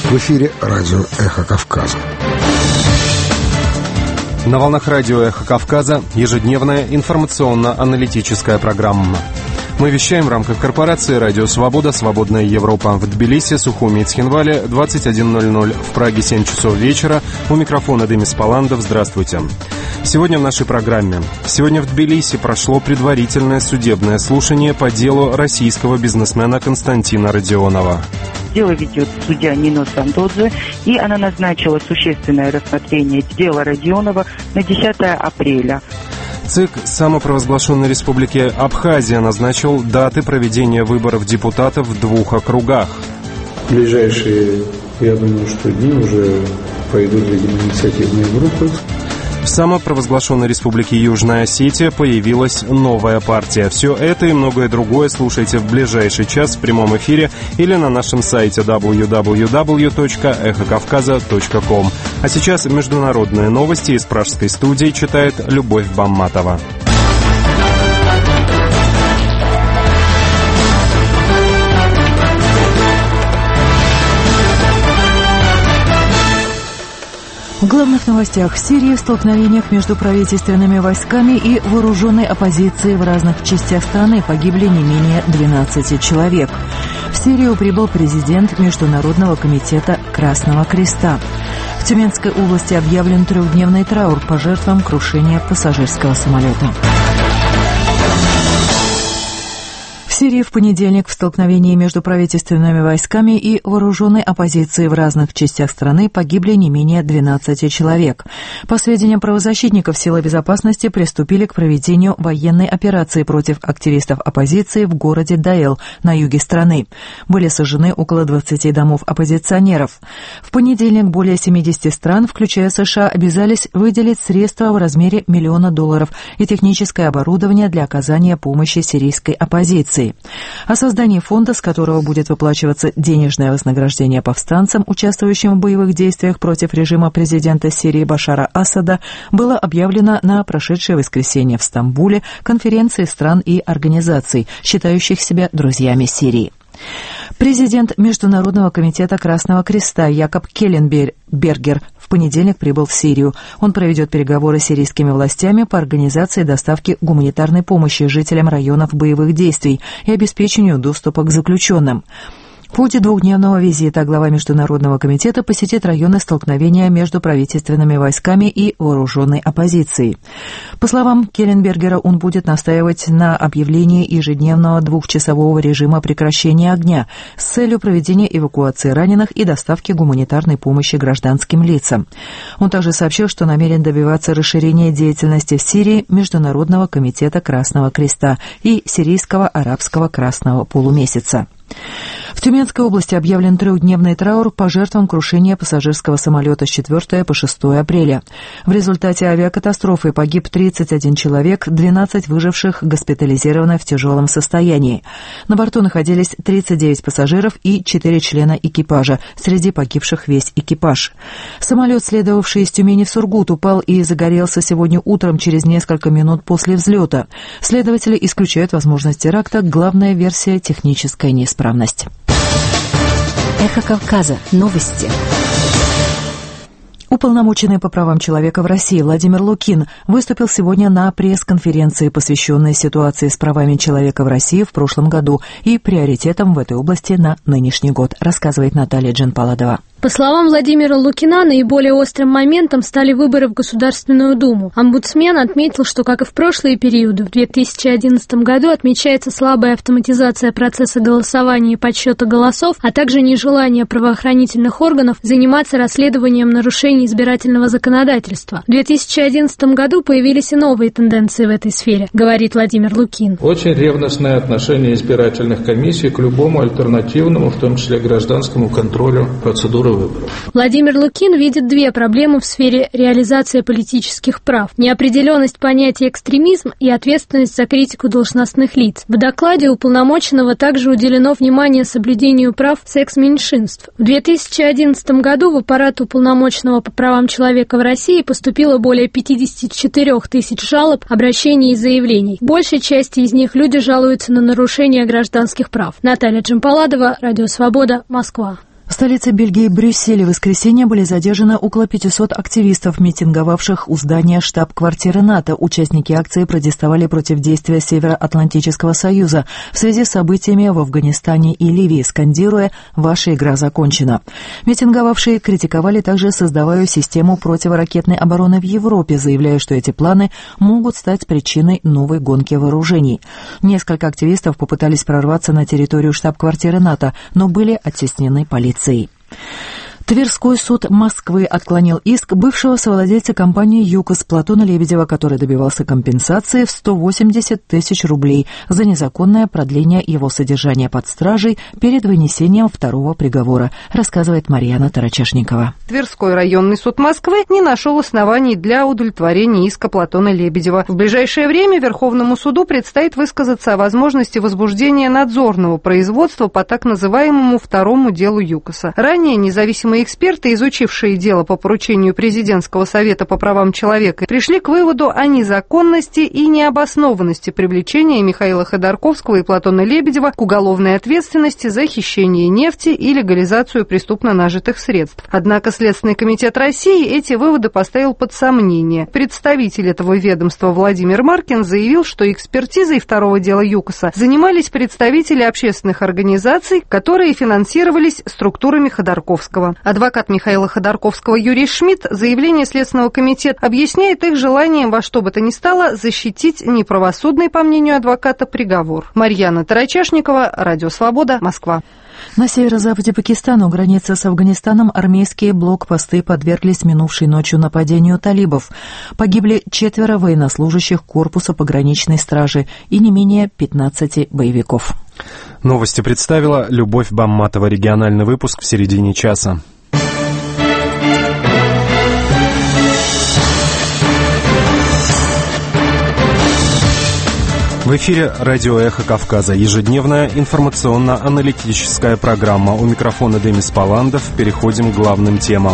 В эфире радио «Эхо Кавказа». На волнах радио «Эхо Кавказа» ежедневная информационно-аналитическая программа. Мы вещаем в рамках корпорации «Радио Свобода», «Свободная Европа». В Тбилиси, Сухуми и Цхинвале 21:00, в Праге 7 часов вечера. У микрофона Демис Паландов. Здравствуйте. Сегодня в нашей программе. Сегодня в Тбилиси прошло предварительное судебное слушание по делу российского бизнесмена Константина Родионова. Дело ведет судья Нино Сандодзе, и она назначила существенное рассмотрение дела Родионова на 10 апреля. ЦИК самопровозглашенной республики Абхазия назначил даты проведения выборов депутатов в 2 округах. В ближайшие, я думаю, что дни уже пойдут, видимо, инициативные группы. В самопровозглашенной республике Южная Осетия появилась новая партия. Все это и многое другое слушайте в ближайший час в прямом эфире или на нашем сайте www.эхокавказа.ком. А сейчас международные новости из пражской студии читает Любовь Бамматова. В главных новостях: в Сирии в столкновениях между правительственными войсками и вооруженной оппозицией в разных частях страны погибли не менее 12 человек. В Сирию прибыл президент Международного комитета Красного Креста. В Тюменской области объявлен 3-дневный траур по жертвам крушения пассажирского самолета. В Сирии в понедельник в столкновении между правительственными войсками и вооруженной оппозицией в разных частях страны погибли не менее 12 человек. По сведениям правозащитников, силы безопасности приступили к проведению военной операции против активистов оппозиции в городе Даэл на юге страны. Были сожжены около 20 домов оппозиционеров. В понедельник более 70 стран, включая США, обязались выделить средства в размере $1 миллион и техническое оборудование для оказания помощи сирийской оппозиции. О создании фонда, с которого будет выплачиваться денежное вознаграждение повстанцам, участвующим в боевых действиях против режима президента Сирии Башара Асада, было объявлено на прошедшее воскресенье в Стамбуле конференции стран и организаций, считающих себя друзьями Сирии. Президент Международного комитета Красного Креста Якоб Келленбергер в понедельник прибыл в Сирию. Он проведет переговоры с сирийскими властями по организации доставки гуманитарной помощи жителям районов боевых действий и обеспечению доступа к заключенным. В ходе 2-дневного визита глава Международного комитета посетит районы столкновения между правительственными войсками и вооруженной оппозицией. По словам Келленбергера, он будет настаивать на объявлении ежедневного 2-часового режима прекращения огня с целью проведения эвакуации раненых и доставки гуманитарной помощи гражданским лицам. Он также сообщил, что намерен добиваться расширения деятельности в Сирии Международного комитета Красного Креста и Сирийского арабского красного полумесяца. В Тюменской области объявлен 3-дневный траур по жертвам крушения пассажирского самолета с 4 по 6 апреля. В результате авиакатастрофы погиб 31 человек, 12 выживших госпитализированы в тяжелом состоянии. На борту находились 39 пассажиров и 4 члена экипажа, среди погибших весь экипаж. Самолет, следовавший из Тюмени в Сургут, упал и загорелся сегодня утром через несколько минут после взлета. Следователи исключают возможность теракта, главная версия – техническая неисправность. Эхо Кавказа. Новости. Уполномоченный по правам человека в России Владимир Лукин выступил сегодня на пресс-конференции, посвященной ситуации с правами человека в России в прошлом году и приоритетам в этой области на нынешний год, рассказывает Наталья Джанпаладова. По словам Владимира Лукина, наиболее острым моментом стали выборы в Государственную Думу. Омбудсмен отметил, что, как и в прошлые периоды, в 2011 году отмечается слабая автоматизация процесса голосования и подсчета голосов, а также нежелание правоохранительных органов заниматься расследованием нарушений избирательного законодательства. В 2011 году появились и новые тенденции в этой сфере, говорит Владимир Лукин. Очень ревностное отношение избирательных комиссий к любому альтернативному, в том числе гражданскому контролю процедуры выборов. Владимир Лукин видит две проблемы в сфере реализации политических прав: неопределенность понятия экстремизм и ответственность за критику должностных лиц. В докладе уполномоченного также уделено внимание соблюдению прав секс-меньшинств. В 2011 году в аппарат уполномоченного по правам человека в России поступило более 54 тысяч жалоб, обращений и заявлений. В большей части из них люди жалуются на нарушение гражданских прав. Наталья Джампаладова, Радио Свобода, Москва. В столице Бельгии, Брюсселе, в воскресенье были задержаны около 500 активистов, митинговавших у здания штаб-квартиры НАТО. Участники акции протестовали против действия Североатлантического союза в связи с событиями в Афганистане и Ливии, скандируя «Ваша игра закончена». Митинговавшие критиковали также создаваемую систему противоракетной обороны в Европе, заявляя, что эти планы могут стать причиной новой гонки вооружений. Несколько активистов попытались прорваться на территорию штаб-квартиры НАТО, но были оттеснены полицией. Тверской суд Москвы отклонил иск бывшего совладельца компании «ЮКОС» Платона Лебедева, который добивался компенсации в 180 тысяч рублей за незаконное продление его содержания под стражей перед вынесением второго приговора, рассказывает Марьяна Тарачешникова. Тверской районный суд Москвы не нашел оснований для удовлетворения иска Платона Лебедева. В ближайшее время Верховному суду предстоит высказаться о возможности возбуждения надзорного производства по так называемому второму делу ЮКОСа. Ранее независимые эксперты, изучившие дело по поручению Президентского совета по правам человека, пришли к выводу о незаконности и необоснованности привлечения Михаила Ходорковского и Платона Лебедева к уголовной ответственности за хищение нефти и легализацию преступно нажитых средств. Однако Следственный комитет России эти выводы поставил под сомнение. Представитель этого ведомства Владимир Маркин заявил, что экспертизой второго дела ЮКОСа занимались представители общественных организаций, которые финансировались структурами Ходорковского. Адвокат Михаила Ходорковского Юрий Шмидт заявление Следственного комитета объясняет их желанием во что бы то ни стало защитить неправосудный, по мнению адвоката, приговор. Марьяна Тарачешникова, Радио Свобода, Москва. На северо-западе Пакистана, у границы с Афганистаном, армейские блокпосты подверглись минувшей ночью нападению талибов. Погибли 4 военнослужащих корпуса пограничной стражи и не менее 15 боевиков. Новости представила Любовь Бамматова. Региональный выпуск в середине часа. В эфире радио «Эхо Кавказа». Ежедневная информационно-аналитическая программа. У микрофона Демис Паландов. Переходим к главным темам.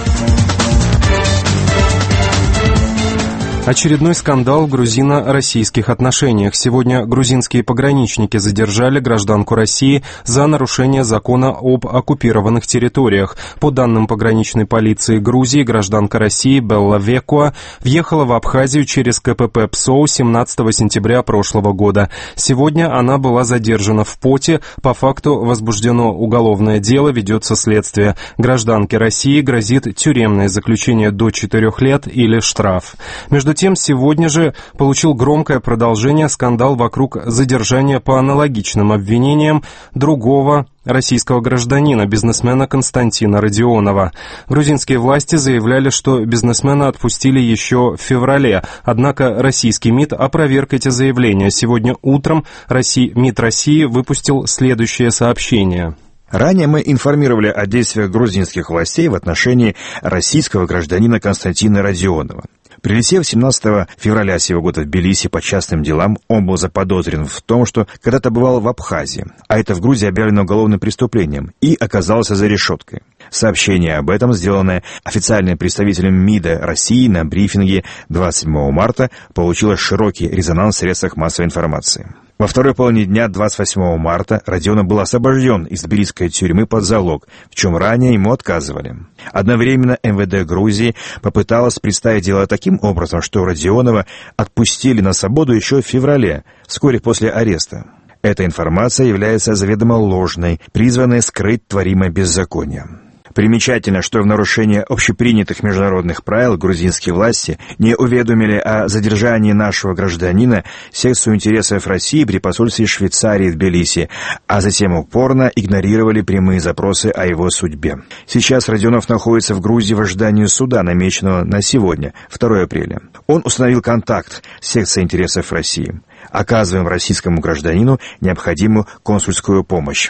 Очередной скандал в грузино-российских отношениях. Сегодня грузинские пограничники задержали гражданку России за нарушение закона об оккупированных территориях. По данным пограничной полиции Грузии, гражданка России Белла Векуа въехала в Абхазию через КПП ПСОУ 17 сентября прошлого года. Сегодня она была задержана в Поте. По факту возбуждено уголовное дело, ведется следствие. Гражданке России грозит тюремное заключение до 4 лет или штраф. Между тем, сегодня же получил громкое продолжение скандал вокруг задержания по аналогичным обвинениям другого российского гражданина, бизнесмена Константина Родионова. Грузинские власти заявляли, что бизнесмена отпустили еще в феврале, однако российский МИД опроверг эти заявления. Сегодня утром МИД России выпустил следующее сообщение. Ранее мы информировали о действиях грузинских властей в отношении российского гражданина Константина Родионова. Прилетев 17 февраля сего года в Тбилиси по частным делам, он был заподозрен в том, что когда-то бывал в Абхазии, а это в Грузии объявлено уголовным преступлением, и оказался за решеткой. Сообщение об этом, сделанное официальным представителем МИДа России на брифинге 27 марта, получило широкий резонанс в средствах массовой информации. Во второй половине дня 28 марта Родионов был освобожден из тбилисской тюрьмы под залог, в чем ранее ему отказывали. Одновременно МВД Грузии попыталось представить дело таким образом, что Родионова отпустили на свободу еще в феврале, вскоре после ареста. Эта информация является заведомо ложной, призванной скрыть творимое беззаконие. Примечательно, что в нарушение общепринятых международных правил грузинские власти не уведомили о задержании нашего гражданина секцию интересов России при посольстве Швейцарии в Тбилиси, а затем упорно игнорировали прямые запросы о его судьбе. Сейчас Родионов находится в Грузии в ожидании суда, намеченного на сегодня, 2 апреля. Он установил контакт с секцией интересов России. Оказываем российскому гражданину необходимую консульскую помощь.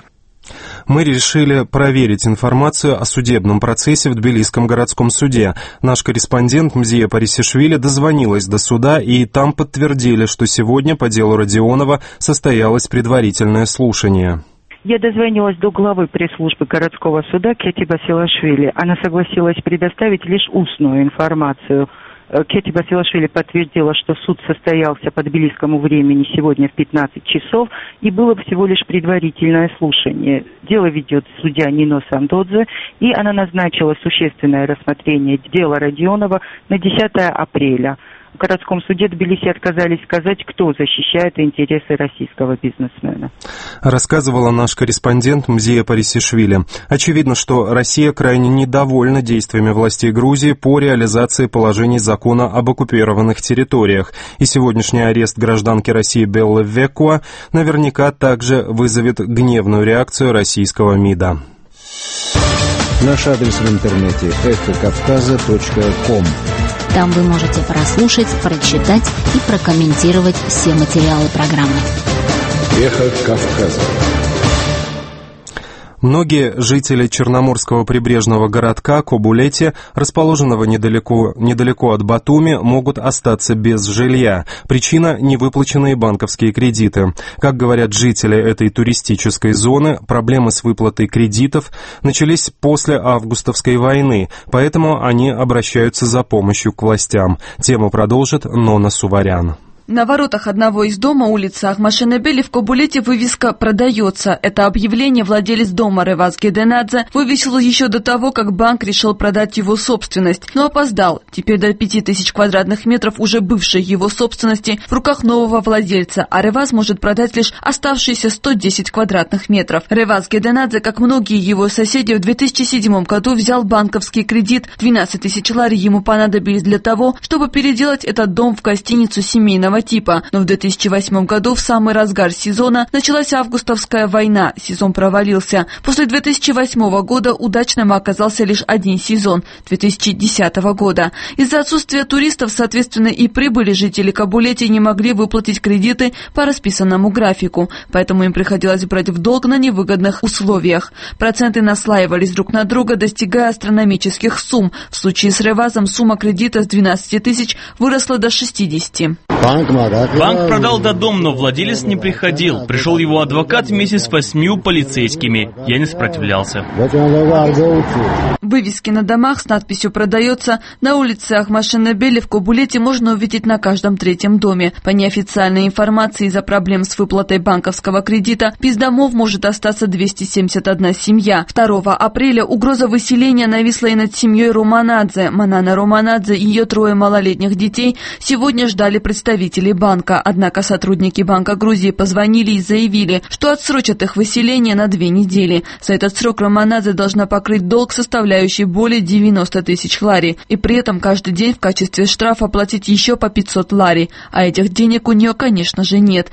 Мы решили проверить информацию о судебном процессе в Тбилисском городском суде. Наш корреспондент Мзия Парисишвили дозвонилась до суда, и там подтвердили, что сегодня по делу Родионова состоялось предварительное слушание. Я дозвонилась до главы пресс-службы городского суда Кети Басилашвили. Она согласилась предоставить лишь устную информацию. Кети Басилашвили подтвердила, что суд состоялся по тбилисскому времени сегодня в 15 часов, и было всего лишь предварительное слушание. Дело ведет судья Нино Сандодзе, и она назначила существенное рассмотрение дела Родионова на 10 апреля. В городском суде Тбилиси отказались сказать, кто защищает интересы российского бизнесмена. Рассказывала наш корреспондент Мзия Парисишвили. Очевидно, что Россия крайне недовольна действиями властей Грузии по реализации положений закона об оккупированных территориях. И сегодняшний арест гражданки России Беллы Векуа наверняка также вызовет гневную реакцию российского МИДа. Наш адрес в интернете эхокавказа.ком. Там вы можете прослушать, прочитать и прокомментировать все материалы программы. Эхо Кавказа. Многие жители черноморского прибрежного городка Кобулети, расположенного недалеко от Батуми, могут остаться без жилья. Причина – невыплаченные банковские кредиты. Как говорят жители этой туристической зоны, проблемы с выплатой кредитов начались после августовской войны, поэтому они обращаются за помощью к властям. Тему продолжит Нона Суварян. На воротах одного из дома улицы Ахмашенебели в Кобулете вывеска «Продается». Это объявление владелец дома Реваз Геденадзе вывесил еще до того, как банк решил продать его собственность. Но опоздал. Теперь до 5000 квадратных метров уже бывшей его собственности в руках нового владельца, а Реваз может продать лишь оставшиеся 110 квадратных метров. Реваз Геденадзе, как многие его соседи, в 2007 году взял банковский кредит. 12 тысяч лари ему понадобились для того, чтобы переделать этот дом в гостиницу семейного типа. Но в 2008 году, в самый разгар сезона, началась августовская война. Сезон провалился. После 2008 года удачным оказался лишь один сезон – 2010 года. Из-за отсутствия туристов, соответственно, и прибыли жители Кобулети не могли выплатить кредиты по расписанному графику, поэтому им приходилось брать в долг на невыгодных условиях. Проценты наслаивались друг на друга, достигая астрономических сумм. В случае с Ревазом сумма кредита с 12 тысяч выросла до 60. Банк продал дом, но владелец не приходил. Пришел его адвокат вместе с 8 полицейскими. Я не сопротивлялся. Вывески на домах с надписью «Продается» на улице Ахмашенебели в Кобулете можно увидеть на каждом третьем доме. По неофициальной информации, из-за проблем с выплатой банковского кредита без домов может остаться 271 семья. 2 апреля угроза выселения нависла и над семьей Романадзе. Манана Романадзе и ее 3 малолетних детей сегодня ждали представителей банка. Однако сотрудники Банка Грузии позвонили и заявили, что отсрочат их выселение на 2 недели. За этот срок Романадзе должна покрыть долг, составляющий более 90 тысяч лари. И при этом каждый день в качестве штрафа платить еще по 500 лари. А этих денег у нее, конечно же, нет.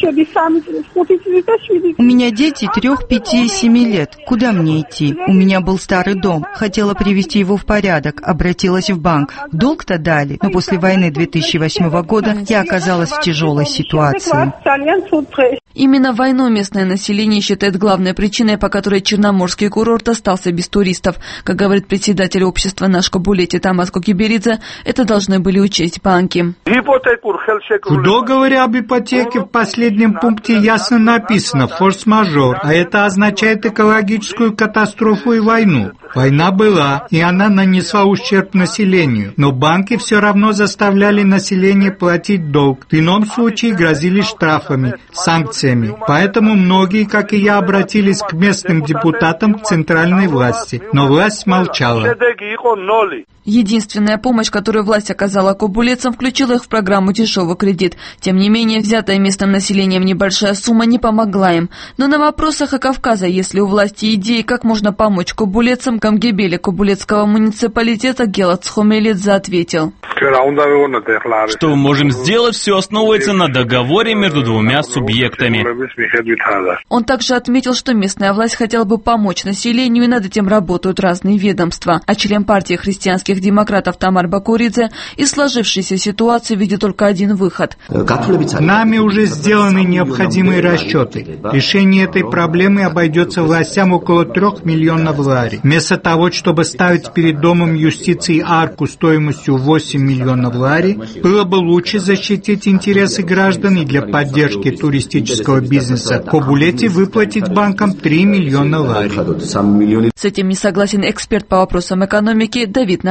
У меня дети 3, 5 и 7 лет. Куда мне идти? У меня был старый дом. Хотела привести его в порядок. Обратилась в банк. Долг-то дали. Но после войны 2008 года я оказалась в тяжелой ситуации. Именно войну местное население считает главной причиной, по которой Черноморский курорт остался без туристов. Как говорит председатель общества «Наш Кобулети» Тамас Кокиберидзе, это должны были учесть банки. В договоре об ипотеке в последнем пункте ясно написано «форс-мажор», а это означает экологическую катастрофу и войну. Война была, и она нанесла ущерб населению, но банки все равно заставляли население платить долг. В ином случае грозили штрафами, санкциями. Поэтому многие, как и я, обратились к местным депутатам, к центральной власти. Но власть молчала. Единственная помощь, которую власть оказала кобулетцам, включила их в программу «Дешевый кредит». Тем не менее, взятая местным населением небольшая сумма не помогла им. Но на вопросах о Кавказе, есть ли у власти идеи, как можно помочь кобулетцам, комгебели Кобулетского муниципалитета Гелат Схомелидзе ответил. Что мы можем сделать, все основывается на договоре между 2 субъектами. Он также отметил, что местная власть хотела бы помочь населению, и над этим работают разные ведомства. А член партии христианских демократов Тамар Бакуридзе из сложившейся ситуации видит только один выход. Нами уже сделаны необходимые расчеты. Решение этой проблемы обойдется властям около 3 миллионов лари. Вместо того, чтобы ставить перед Домом юстиции арку стоимостью 8 миллионов лари, было бы лучше защитить интересы граждан и для поддержки туристического бизнеса Кобулети выплатить банкам 3 миллиона лари. С этим не согласен эксперт по вопросам экономики Давид Нарман.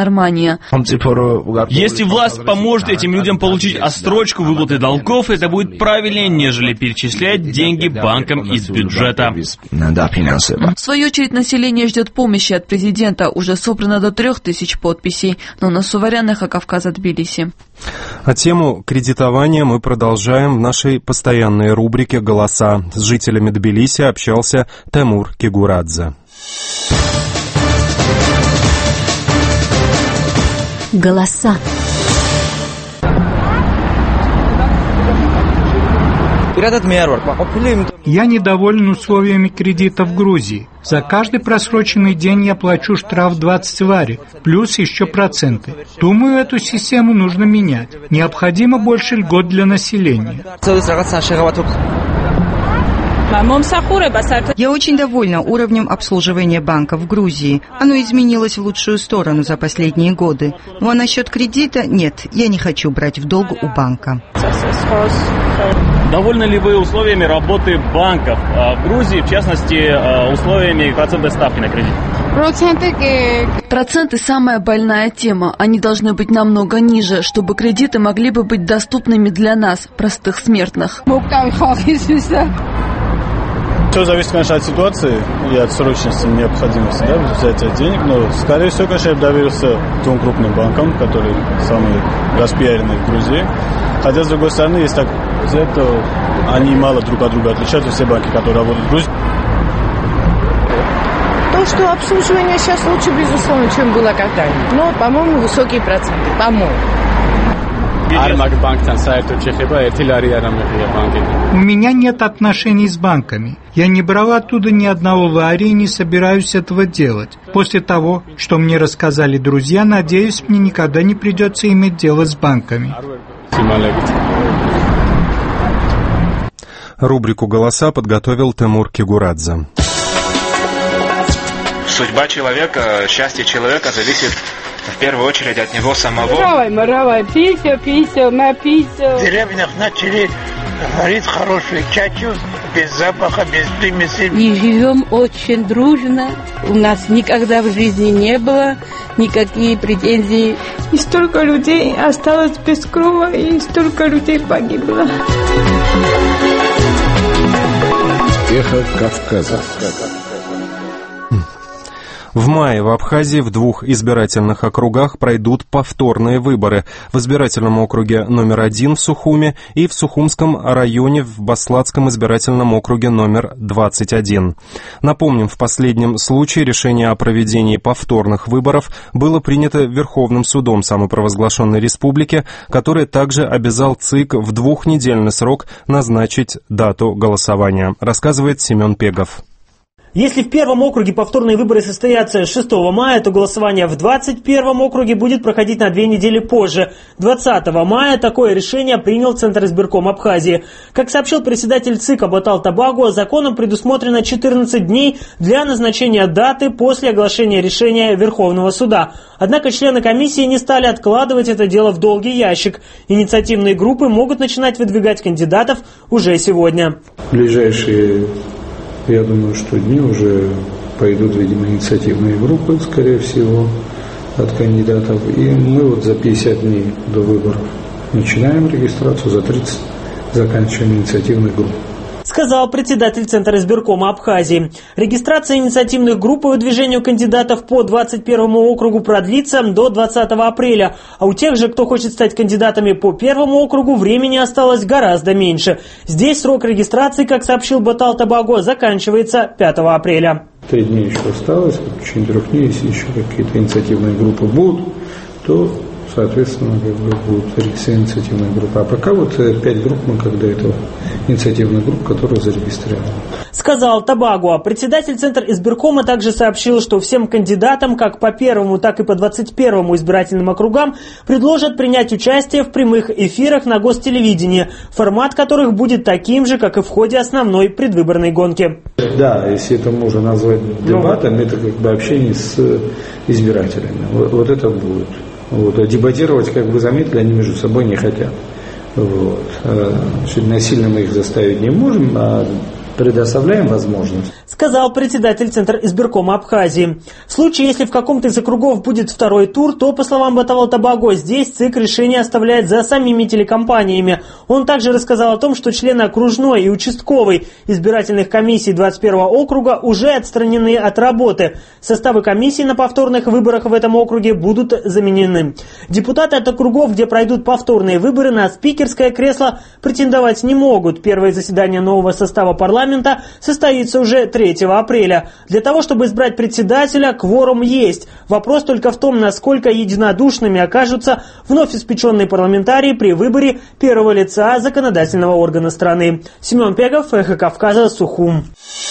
Армания. Если власть поможет этим людям получить отсрочку выплаты долгов, это будет правильнее, нежели перечислять деньги банкам из бюджета. В свою очередь, население ждет помощи от президента. Уже собрано до 3000 подписей. Но на суверенных Кавказа Тбилиси. А тему кредитования мы продолжаем в нашей постоянной рубрике «Голоса». С жителями Тбилиси общался Тимур Кигурадзе. Голоса. Я недоволен условиями кредита в Грузии. За каждый просроченный день я плачу штраф 20 вари, плюс еще проценты. Думаю, эту систему нужно менять. Необходимо больше льгот для населения. Я очень довольна уровнем обслуживания банка в Грузии. Оно изменилось в лучшую сторону за последние годы. Ну а насчет кредита, нет, я не хочу брать в долг у банка. Довольны ли вы условиями работы банков в Грузии, в частности, условиями процентной ставки на кредит? Проценты – самая больная тема. Они должны быть намного ниже, чтобы кредиты могли бы быть доступными для нас, простых смертных. Все зависит, конечно, от ситуации и от срочности необходимости взятия денег, но, скорее всего, конечно, я бы доверился двум крупным банкам, которые самые распиаренные в Грузии. Хотя, с другой стороны, если так взять, то они мало друг от друга отличаются, все банки, которые работают в Грузии. То, что обслуживание сейчас лучше, безусловно, чем было когда-нибудь. Но, по-моему, высокие проценты. По-моему. У меня нет отношений с банками. Я не брал оттуда ни одного лари и не собираюсь этого делать. После того, что мне рассказали друзья, надеюсь, мне никогда не придется иметь дело с банками. Рубрику «Голоса» подготовил Тимур Кигурадзе. Судьба человека, счастье человека зависит в первую очередь от него самого. В деревнях начали варить хороший чачу, без запаха, без примесей. И живем очень дружно. У нас никогда в жизни не было никакие претензий. И столько людей осталось без крова, и столько людей погибло. Эхо Кавказа. В мае в Абхазии в 2 избирательных округах пройдут повторные выборы. В избирательном округе номер 1 в Сухуме и в Сухумском районе в Баслатском избирательном округе номер 21. Напомним, в последнем случае решение о проведении повторных выборов было принято Верховным судом самопровозглашенной республики, который также обязал ЦИК в 2-недельный срок назначить дату голосования, рассказывает Семен Пегов. Если в первом округе повторные выборы состоятся 6 мая, то голосование в 21 округе будет проходить на 2 недели позже. 20 мая такое решение принял Центр избирком Абхазии. Как сообщил председатель ЦИК Батал Табагу, законом предусмотрено 14 дней для назначения даты после оглашения решения Верховного суда. Однако члены комиссии не стали откладывать это дело в долгий ящик. Инициативные группы могут начинать выдвигать кандидатов уже сегодня. Ближайшие, я думаю, что дни уже пойдут, видимо, инициативные группы, скорее всего, от кандидатов. И мы за 50 дней до выборов начинаем регистрацию, за 30 заканчиваем инициативные группы. Сказал председатель Центра избиркома Абхазии. Регистрация инициативных групп по выдвижению кандидатов по 21 округу продлится до 20 апреля. А у тех же, кто хочет стать кандидатами по 1 округу, времени осталось гораздо меньше. Здесь срок регистрации, как сообщил Батал Табаго, заканчивается 5 апреля. 3 дня еще осталось, в течение 3 дней, если еще какие-то инициативные группы будут, то, соответственно, будут регистрированы инициативные группы. А пока 5 групп мы до этого инициативных групп, которые зарегистрированы. Сказал Табагуа. Председатель Центра избиркома также сообщил, что всем кандидатам, как по 1, так и по 21 избирательным округам, предложат принять участие в прямых эфирах на гостелевидении, формат которых будет таким же, как и в ходе основной предвыборной гонки. Да, если это можно назвать дебатом, это общение с избирателями. Вот это будет. А дебатировать, как вы заметили, они между собой не хотят. Насильно мы их заставить не можем, а предоставляем возможность. Сказал председатель Центра избиркома Абхазии. В случае, если в каком-то из округов будет второй тур, то, по словам Батавал-Табаго, здесь ЦИК решение оставляет за самими телекомпаниями. Он также рассказал о том, что члены окружной и участковой избирательных комиссий 21-го округа уже отстранены от работы. Составы комиссий на повторных выборах в этом округе будут заменены. Депутаты от округов, где пройдут повторные выборы, на спикерское кресло претендовать не могут. Первое заседание нового состава парламента состоится уже 3 апреля. Для того, чтобы избрать председателя, кворум есть. Вопрос только в том, насколько единодушными окажутся вновь испеченные парламентарии при выборе первого лица законодательного органа страны. Семен Пегов, Эхо Кавказа, Сухум.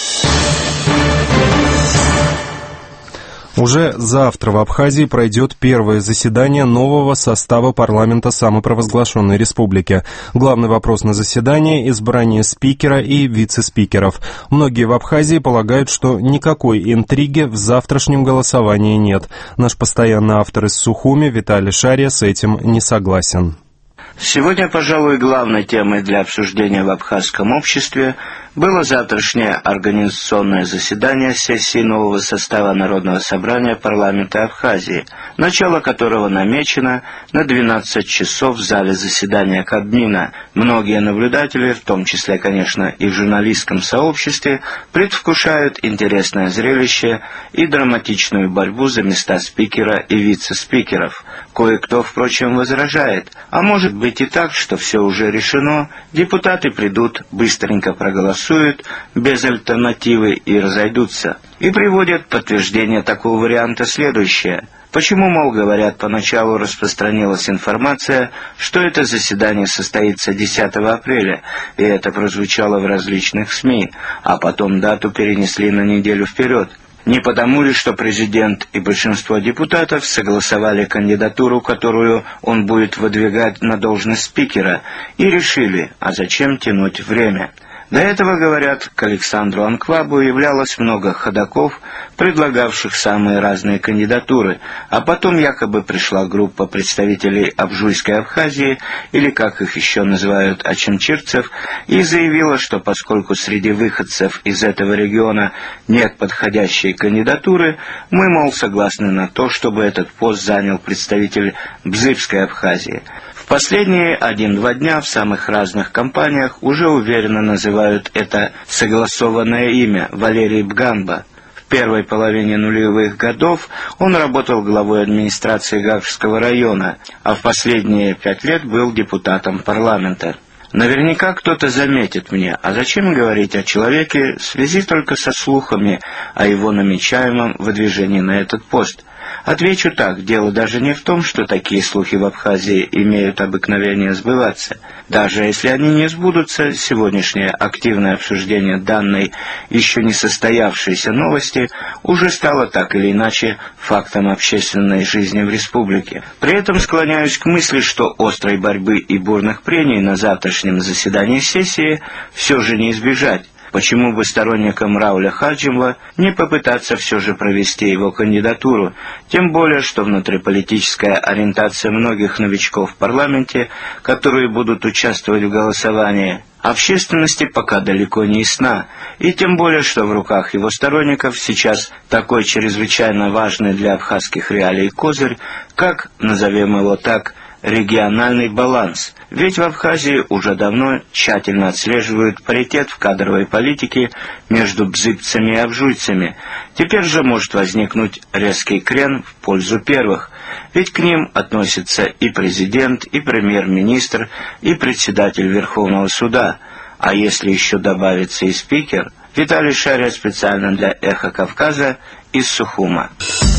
Уже завтра в Абхазии пройдет первое заседание нового состава парламента самопровозглашенной республики. Главный вопрос на заседании – избрание спикера и вице-спикеров. Многие в Абхазии полагают, что никакой интриги в завтрашнем голосовании нет. Наш постоянный автор из Сухуми Виталий Шария с этим не согласен. Сегодня, пожалуй, главной темой для обсуждения в абхазском обществе было завтрашнее организационное заседание сессии нового состава Народного собрания парламента Абхазии, начало которого намечено на 12 часов в зале заседания Кабмина. Многие наблюдатели, в том числе, конечно, и в журналистском сообществе, предвкушают интересное зрелище и драматичную борьбу за места спикера и вице-спикеров. Кое-кто, впрочем, возражает, а может быть и так, что все уже решено, депутаты придут, быстренько проголосуют, без альтернативы и разойдутся. И приводят подтверждение такого варианта следующее. Почему, мол, говорят, поначалу распространилась информация, что это заседание состоится 10 апреля, и это прозвучало в различных СМИ, а потом дату перенесли на неделю вперед. Не потому ли, что президент и большинство депутатов согласовали кандидатуру, которую он будет выдвигать на должность спикера, и решили, а зачем тянуть время? До этого, говорят, к Александру Анквабу являлось много ходаков, предлагавших самые разные кандидатуры, а потом якобы пришла группа представителей Абжуйской Абхазии, или как их еще называют, ачамчирцев, и заявила, что поскольку среди выходцев из этого региона нет подходящей кандидатуры, мы, мол, согласны на то, чтобы этот пост занял представитель Бзыбской Абхазии. Последние 1-2 дня в самых разных компаниях уже уверенно называют это согласованное имя Валерий Бганба. В первой половине нулевых годов он работал главой администрации Гагского района, а в последние 5 лет был депутатом парламента. Наверняка кто-то заметит мне, а зачем говорить о человеке в связи только со слухами о его намечаемом выдвижении на этот пост? Отвечу так, дело даже не в том, что такие слухи в Абхазии имеют обыкновение сбываться. Даже если они не сбудутся, сегодняшнее активное обсуждение данной еще не состоявшейся новости уже стало так или иначе фактом общественной жизни в республике. При этом склоняюсь к мысли, что острой борьбы и бурных прений на завтрашнем заседании сессии все же не избежать. Почему бы сторонникам Рауля Хаджимова не попытаться все же провести его кандидатуру, тем более, что внутриполитическая ориентация многих новичков в парламенте, которые будут участвовать в голосовании, общественности пока далеко не ясна, и тем более, что в руках его сторонников сейчас такой чрезвычайно важный для абхазских реалий козырь, как, назовем его так, региональный баланс. Ведь в Абхазии уже давно тщательно отслеживают паритет в кадровой политике между бзыбцами и абжуйцами. Теперь же может возникнуть резкий крен в пользу первых, ведь к ним относятся и президент, и премьер-министр, и председатель Верховного суда. А если еще добавится и спикер? Виталий Шария специально для «Эхо Кавказа» из Сухума.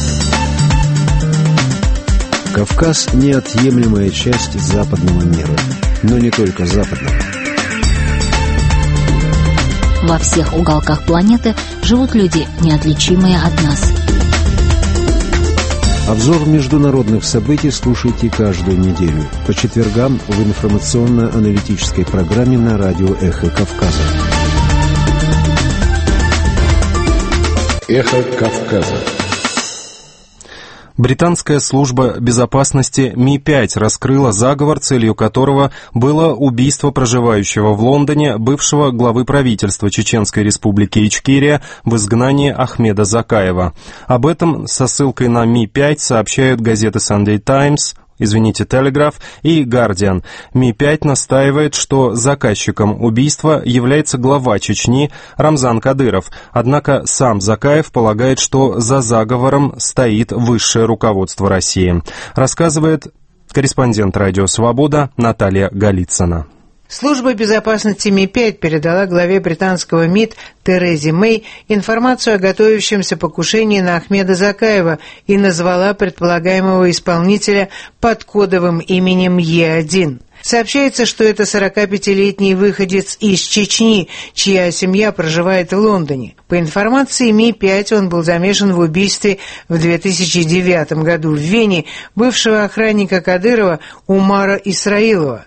Кавказ – неотъемлемая часть западного мира, но не только западного. Во всех уголках планеты живут люди, неотличимые от нас. Обзор международных событий слушайте каждую неделю по четвергам в информационно-аналитической программе на радио «Эхо Кавказа». «Эхо Кавказа». Британская служба безопасности Ми-5 раскрыла заговор, целью которого было убийство проживающего в Лондоне бывшего главы правительства Чеченской республики Ичкерия в изгнании Ахмеда Закаева. Об этом со ссылкой на Ми-5 сообщают газеты Sunday Times, Telegraph и Guardian. Ми-5 настаивает, что заказчиком убийства является глава Чечни Рамзан Кадыров, однако сам Закаев полагает, что за заговором стоит высшее руководство России. Рассказывает корреспондент «Радио Свобода» Наталья Голицына. Служба безопасности Ми-5 передала главе британского МИД Терезе Мэй информацию о готовящемся покушении на Ахмеда Закаева и назвала предполагаемого исполнителя под кодовым именем Е1. Сообщается, что это 45-летний выходец из Чечни, чья семья проживает в Лондоне. По информации Ми-5, он был замешан в убийстве в 2009 году в Вене бывшего охранника Кадырова Умара Исраилова.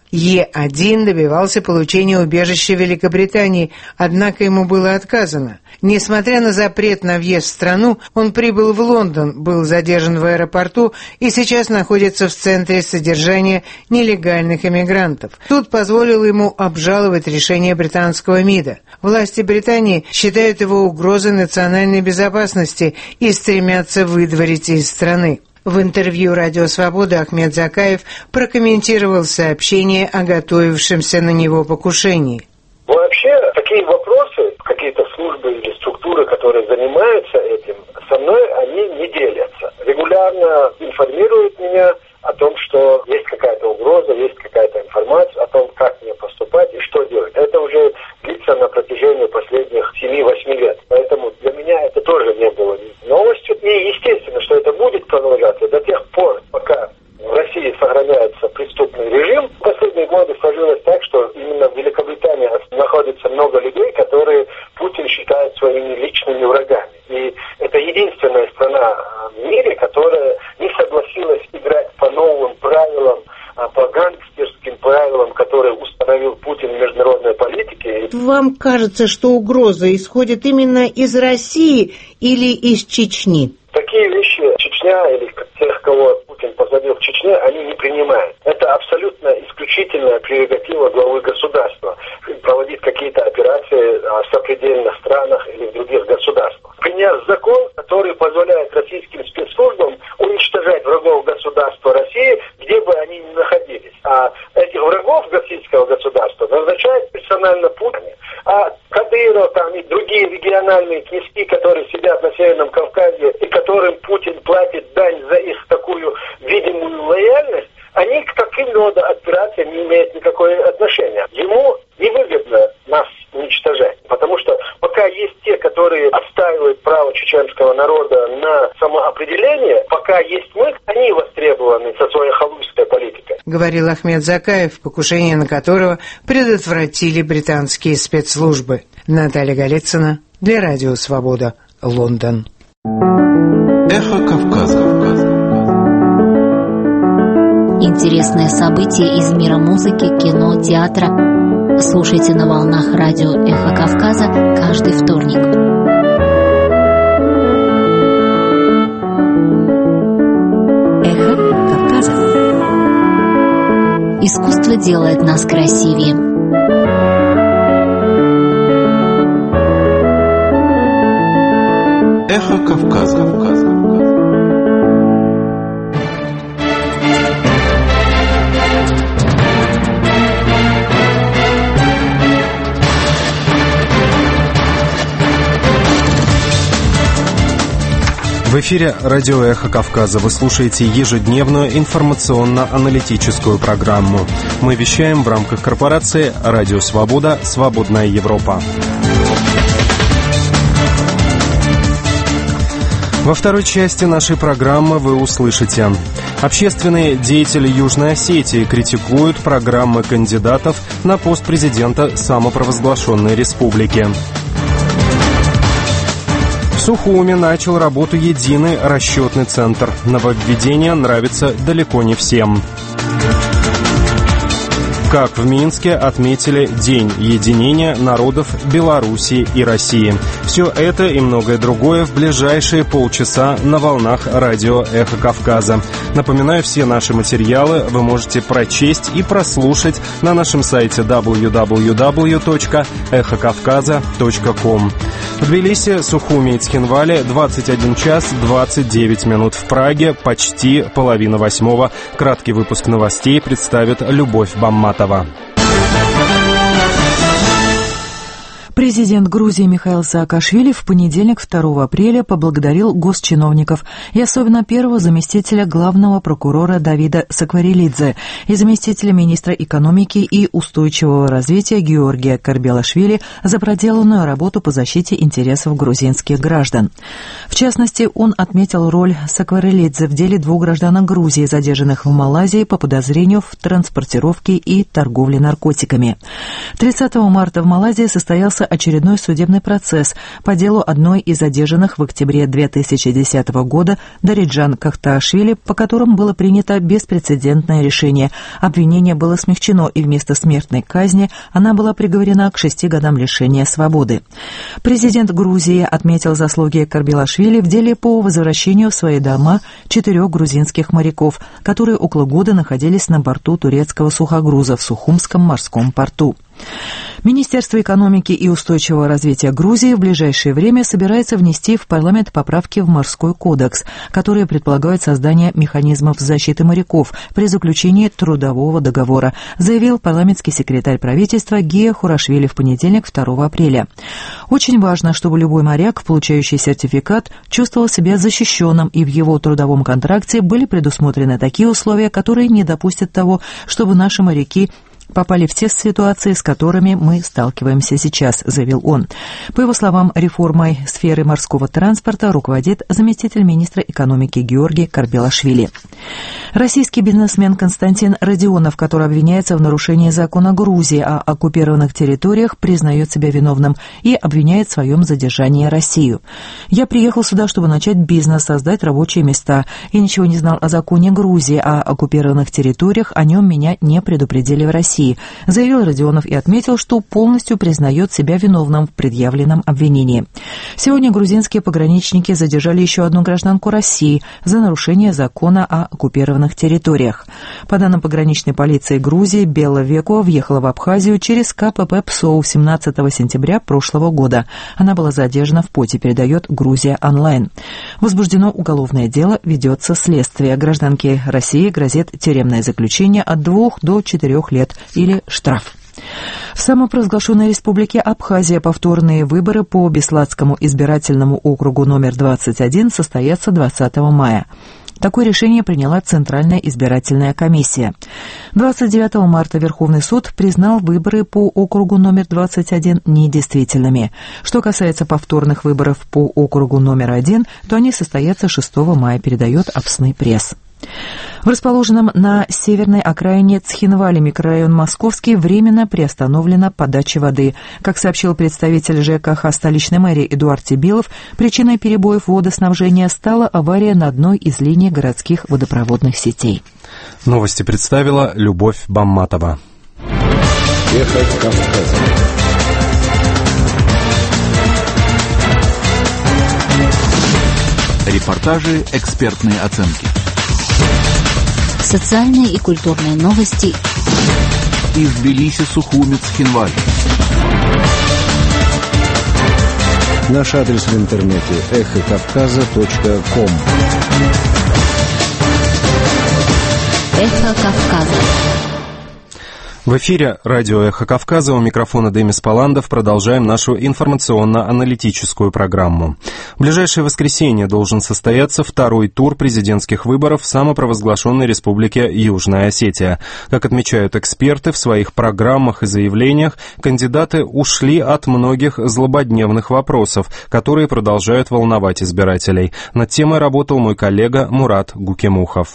Е1 добивался получения убежища в Великобритании, однако ему было отказано. Несмотря на запрет на въезд в страну, он прибыл в Лондон, был задержан в аэропорту и сейчас находится в центре содержания нелегальных иммигрантов. Суд позволил ему обжаловать решение британского МИДа. Власти Британии считают его угрозой национальной безопасности и стремятся выдворить из страны. В интервью «Радио Свобода» Ахмед Закаев прокомментировал сообщение о готовившемся на него покушении. Вообще, такие вопросы, какие-то службы или структуры, которые занимаются этим, со мной они не делятся. Регулярно информируют меня о том, что есть какая-то угроза, есть какая-то информация о том, как мне поступать и что делать. Это уже длится на протяжении последних 7-8 лет. Поэтому для меня это тоже не было новостью. И естественно, что это будет продолжаться до тех пор, пока в России сохраняется преступный режим. В последние годы сложилось так, что именно в Великобритании находится много людей, которые Путин считает своими личными врагами. И это единственная страна в мире, которая не согласилась играть по новым правилам, по гангстерским правилам, которые установил Путин в международной политике. Вам кажется, что угроза исходит именно из России или из Чечни? Такие вещи Чечня или тех, кого Путин посадил в Чечне, они не принимают. Это абсолютно исключительная прерогатива главы государства проводить какие-то операции в сопредельных странах или в других государствах. Приняв закон, который позволяет российским спецслужбам уничтожать врагов государства России, где бы они ни находились. А этих врагов российского государства назначает персонально Путин. А Кадыров там и другие региональные князьки, которые сидят на Северном Кавказе и которым Путин платит дань за их такую видимую лояльность, они к таким рода операциям не имеют никакого отношения. Ему невыгодно нас уничтожать, потому что пока есть те, которые отстаивают право чеченского народа на самоопределение, пока есть мы, они востребованы со своей халуйской политикой. Говорил Ахмед Закаев, покушение на которого предотвратили британские спецслужбы. Наталья Голицына для Радио Свобода, Лондон. Эхо Кавказа. Интересные события из мира музыки, кино, театра. Слушайте на волнах радио «Эхо Кавказа» каждый вторник. «Эхо Кавказа». Искусство делает нас красивее. Эхо Кавказа. В эфире радио «Эхо Кавказа». Вы слушаете ежедневную информационно-аналитическую программу. Мы вещаем в рамках корпорации «Радио Свобода. Свободная Европа». Во второй части нашей программы вы услышите: общественные деятели Южной Осетии критикуют программы кандидатов на пост президента самопровозглашенной республики. В Сухуми начал работу единый расчетный центр. Нововведение нравится далеко не всем. Как в Минске отметили День единения народов Белоруссии и России. Все это и многое другое в ближайшие полчаса на волнах радио «Эхо Кавказа». Напоминаю, все наши материалы вы можете прочесть и прослушать на нашем сайте www.эхокавказа.ком. В Тбилиси, Сухуми и Цхинвале 21 час 29 минут. В Праге почти 7:30. Краткий выпуск новостей представит Любовь Бамматова. Президент Грузии Михаил Саакашвили в понедельник, 2 апреля, поблагодарил госчиновников и особенно первого заместителя главного прокурора Давида Сакварелидзе и заместителя министра экономики и устойчивого развития Георгия Карбелашвили за проделанную работу по защите интересов грузинских граждан. В частности, он отметил роль Сакварелидзе в деле 2 гражданок Грузии, задержанных в Малайзии по подозрению в транспортировке и торговле наркотиками. 30 марта в Малайзии состоялся очередной судебный процесс по делу одной из задержанных в октябре 2010 года Дариджан Кахтаашвили, по которым было принято беспрецедентное решение. Обвинение было смягчено, и вместо смертной казни она была приговорена к 6 годам лишения свободы. Президент Грузии отметил заслуги Карбелашвили в деле по возвращению в свои дома 4 грузинских моряков, которые около года находились на борту турецкого сухогруза в Сухумском морском порту. Министерство экономики и устойчивого развития Грузии в ближайшее время собирается внести в парламент поправки в Морской кодекс, которые предполагают создание механизмов защиты моряков при заключении трудового договора, заявил парламентский секретарь правительства Гия Хурашвили в понедельник, 2 апреля. Очень важно, чтобы любой моряк, получающий сертификат, чувствовал себя защищенным, и в его трудовом контракте были предусмотрены такие условия, которые не допустят того, чтобы наши моряки попали в те ситуации, с которыми мы сталкиваемся сейчас, заявил он. По его словам, реформой сферы морского транспорта руководит заместитель министра экономики Георгий Карбелашвили. Российский бизнесмен Константин Родионов, который обвиняется в нарушении закона Грузии о оккупированных территориях, признает себя виновным и обвиняет в своем задержании Россию. «Я приехал сюда, чтобы начать бизнес, создать рабочие места. Я ничего не знал о законе Грузии о оккупированных территориях, о нем меня не предупредили в России», заявил Родионов и отметил, что полностью признает себя виновным в предъявленном обвинении. Сегодня грузинские пограничники задержали еще одну гражданку России за нарушение закона о оккупированных территориях. По данным пограничной полиции Грузии, Белла Веко въехала в Абхазию через КПП ПСОУ 17 сентября прошлого года. Она была задержана в Поте, передает Грузия онлайн. Возбуждено уголовное дело, ведется следствие. Гражданке России грозит тюремное заключение от 2 до 4 лет или штраф. В самопровозглашенной республике Абхазия повторные выборы по Бесладскому избирательному округу номер 21 состоятся 20 мая. Такое решение приняла Центральная избирательная комиссия. 29 марта Верховный суд признал выборы по округу номер 21 недействительными. Что касается повторных выборов по округу номер 1, то они состоятся 6 мая, передает Апсны пресс. В расположенном на северной окраине Цхинвали микрорайон Московский временно приостановлена подача воды. Как сообщил представитель ЖКХ столичной мэрии Эдуард Тибилов, причиной перебоев водоснабжения стала авария на одной из линий городских водопроводных сетей. Новости представила Любовь Бамматова. Эхо Кавказа. Репортажи, экспертные оценки. Социальные и культурные новости из Тбилиси, Сухуми, Цхинвали. Наш адрес в интернете эхокавказа.ком. Эхо Кавказа. В эфире радио «Эхо Кавказа», у микрофона Демис Паландов. Продолжаем нашу информационно-аналитическую программу. В ближайшее воскресенье должен состояться 2-й тур президентских выборов в самопровозглашенной республике Южная Осетия. Как отмечают эксперты, в своих программах и заявлениях кандидаты ушли от многих злободневных вопросов, которые продолжают волновать избирателей. Над темой работал мой коллега Мурат Гукемухов.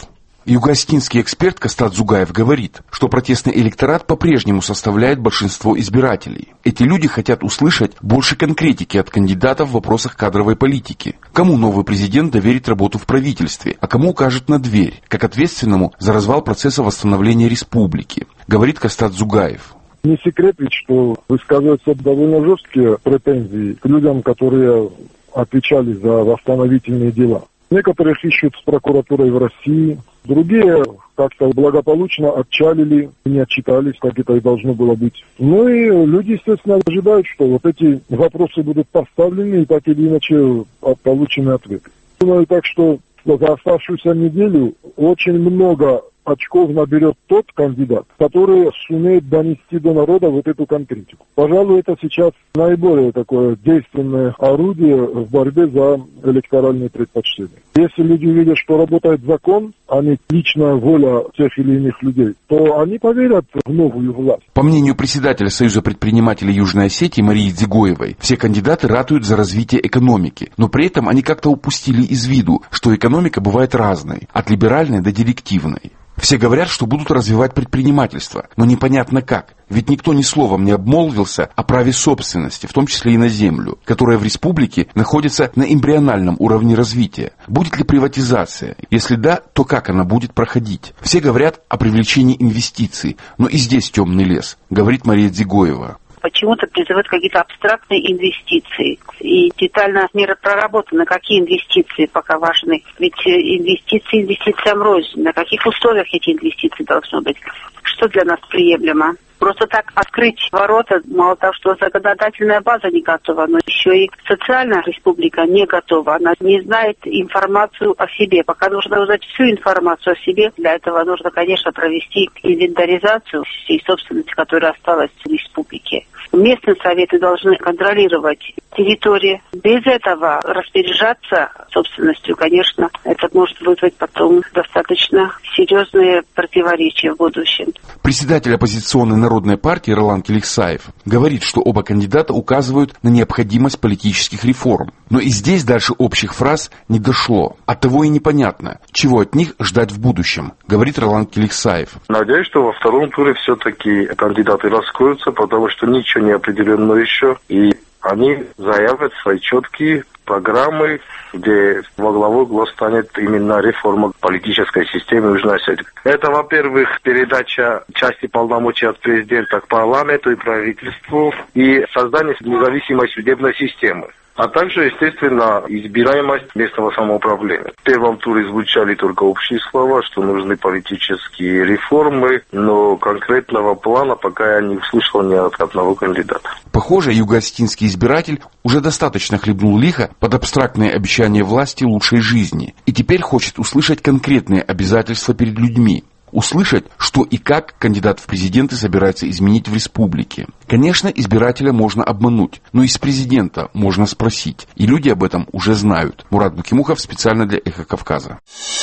Юго-Осетинский эксперт Кастат Зугаев говорит, что протестный электорат по-прежнему составляет большинство избирателей. Эти люди хотят услышать больше конкретики от кандидатов в вопросах кадровой политики. Кому новый президент доверит работу в правительстве, а кому укажет на дверь, как ответственному за развал процесса восстановления республики, говорит Кастат Зугаев. Не секрет ведь, что высказываются довольно жесткие претензии к людям, которые отвечали за восстановительные дела. Некоторых ищут с прокуратурой в России, другие как-то благополучно отчалили, не отчитались, как это и должно было быть. Ну и люди, естественно, ожидают, что вот эти вопросы будут поставлены и так или иначе получены ответы. Думаю, так что за оставшуюся неделю очень много очков наберет тот кандидат, который сумеет донести до народа вот эту конкретику. Пожалуй, это сейчас наиболее такое действенное орудие в борьбе за электоральные предпочтения. Если люди увидят, что работает закон, а не личная воля тех или иных людей, то они поверят в новую власть. По мнению председателя Союза предпринимателей Южной Осетии Марии Дзигоевой, все кандидаты ратуют за развитие экономики, но при этом они как-то упустили из виду, что экономика бывает разной, от либеральной до директивной. Все говорят, что будут развивать предпринимательство, но непонятно как. Ведь никто ни словом не обмолвился о праве собственности, в том числе и на землю, которая в республике находится на эмбриональном уровне развития. Будет ли приватизация? Если да, то как она будет проходить? Все говорят о привлечении инвестиций, но и здесь темный лес, говорит Мария Дзигоева. Почему-то призывают какие-то абстрактные инвестиции. И детально не проработано, какие инвестиции пока важны. Ведь инвестиции инвестициям рознь. На каких условиях эти инвестиции должны быть? Что для нас приемлемо? Просто так открыть ворота, мало того, что законодательная база не готова, но еще и социальная республика не готова. Она не знает информацию о себе. Пока нужно узнать всю информацию о себе, для этого нужно, конечно, провести инвентаризацию всей собственности, которая осталась в республике. Местные советы должны контролировать территории. Без этого распоряжаться собственностью, конечно, это может вызвать потом достаточно серьезные противоречия в будущем. Председатель оппозиционной Народной партии Ролан Келихсаев говорит, что оба кандидата указывают на необходимость политических реформ. Но и здесь дальше общих фраз не дошло. Оттого и непонятно, чего от них ждать в будущем, говорит Ролан Келихсаев. Надеюсь, что во втором туре все-таки кандидаты раскроются, потому что ничего не определено еще. И они заявят свои четкие программы, где во главу угла станет именно реформа политической системы Южной Осетии. Это, во-первых, передача части полномочий от президента к парламенту и правительству и создание независимой судебной системы. А также, естественно, избираемость местного самоуправления. В первом туре звучали только общие слова, что нужны политические реформы, но конкретного плана пока я не услышал ни от одного кандидата. Похоже, юго-осетинский избиратель уже достаточно хлебнул лихо под абстрактные обещания власти лучшей жизни и теперь хочет услышать конкретные обязательства перед людьми. Услышать, что и как кандидат в президенты собирается изменить в республике. Конечно, избирателя можно обмануть, но из президента можно спросить. И люди об этом уже знают. Мурат Букимухов специально для «Эхо Кавказа».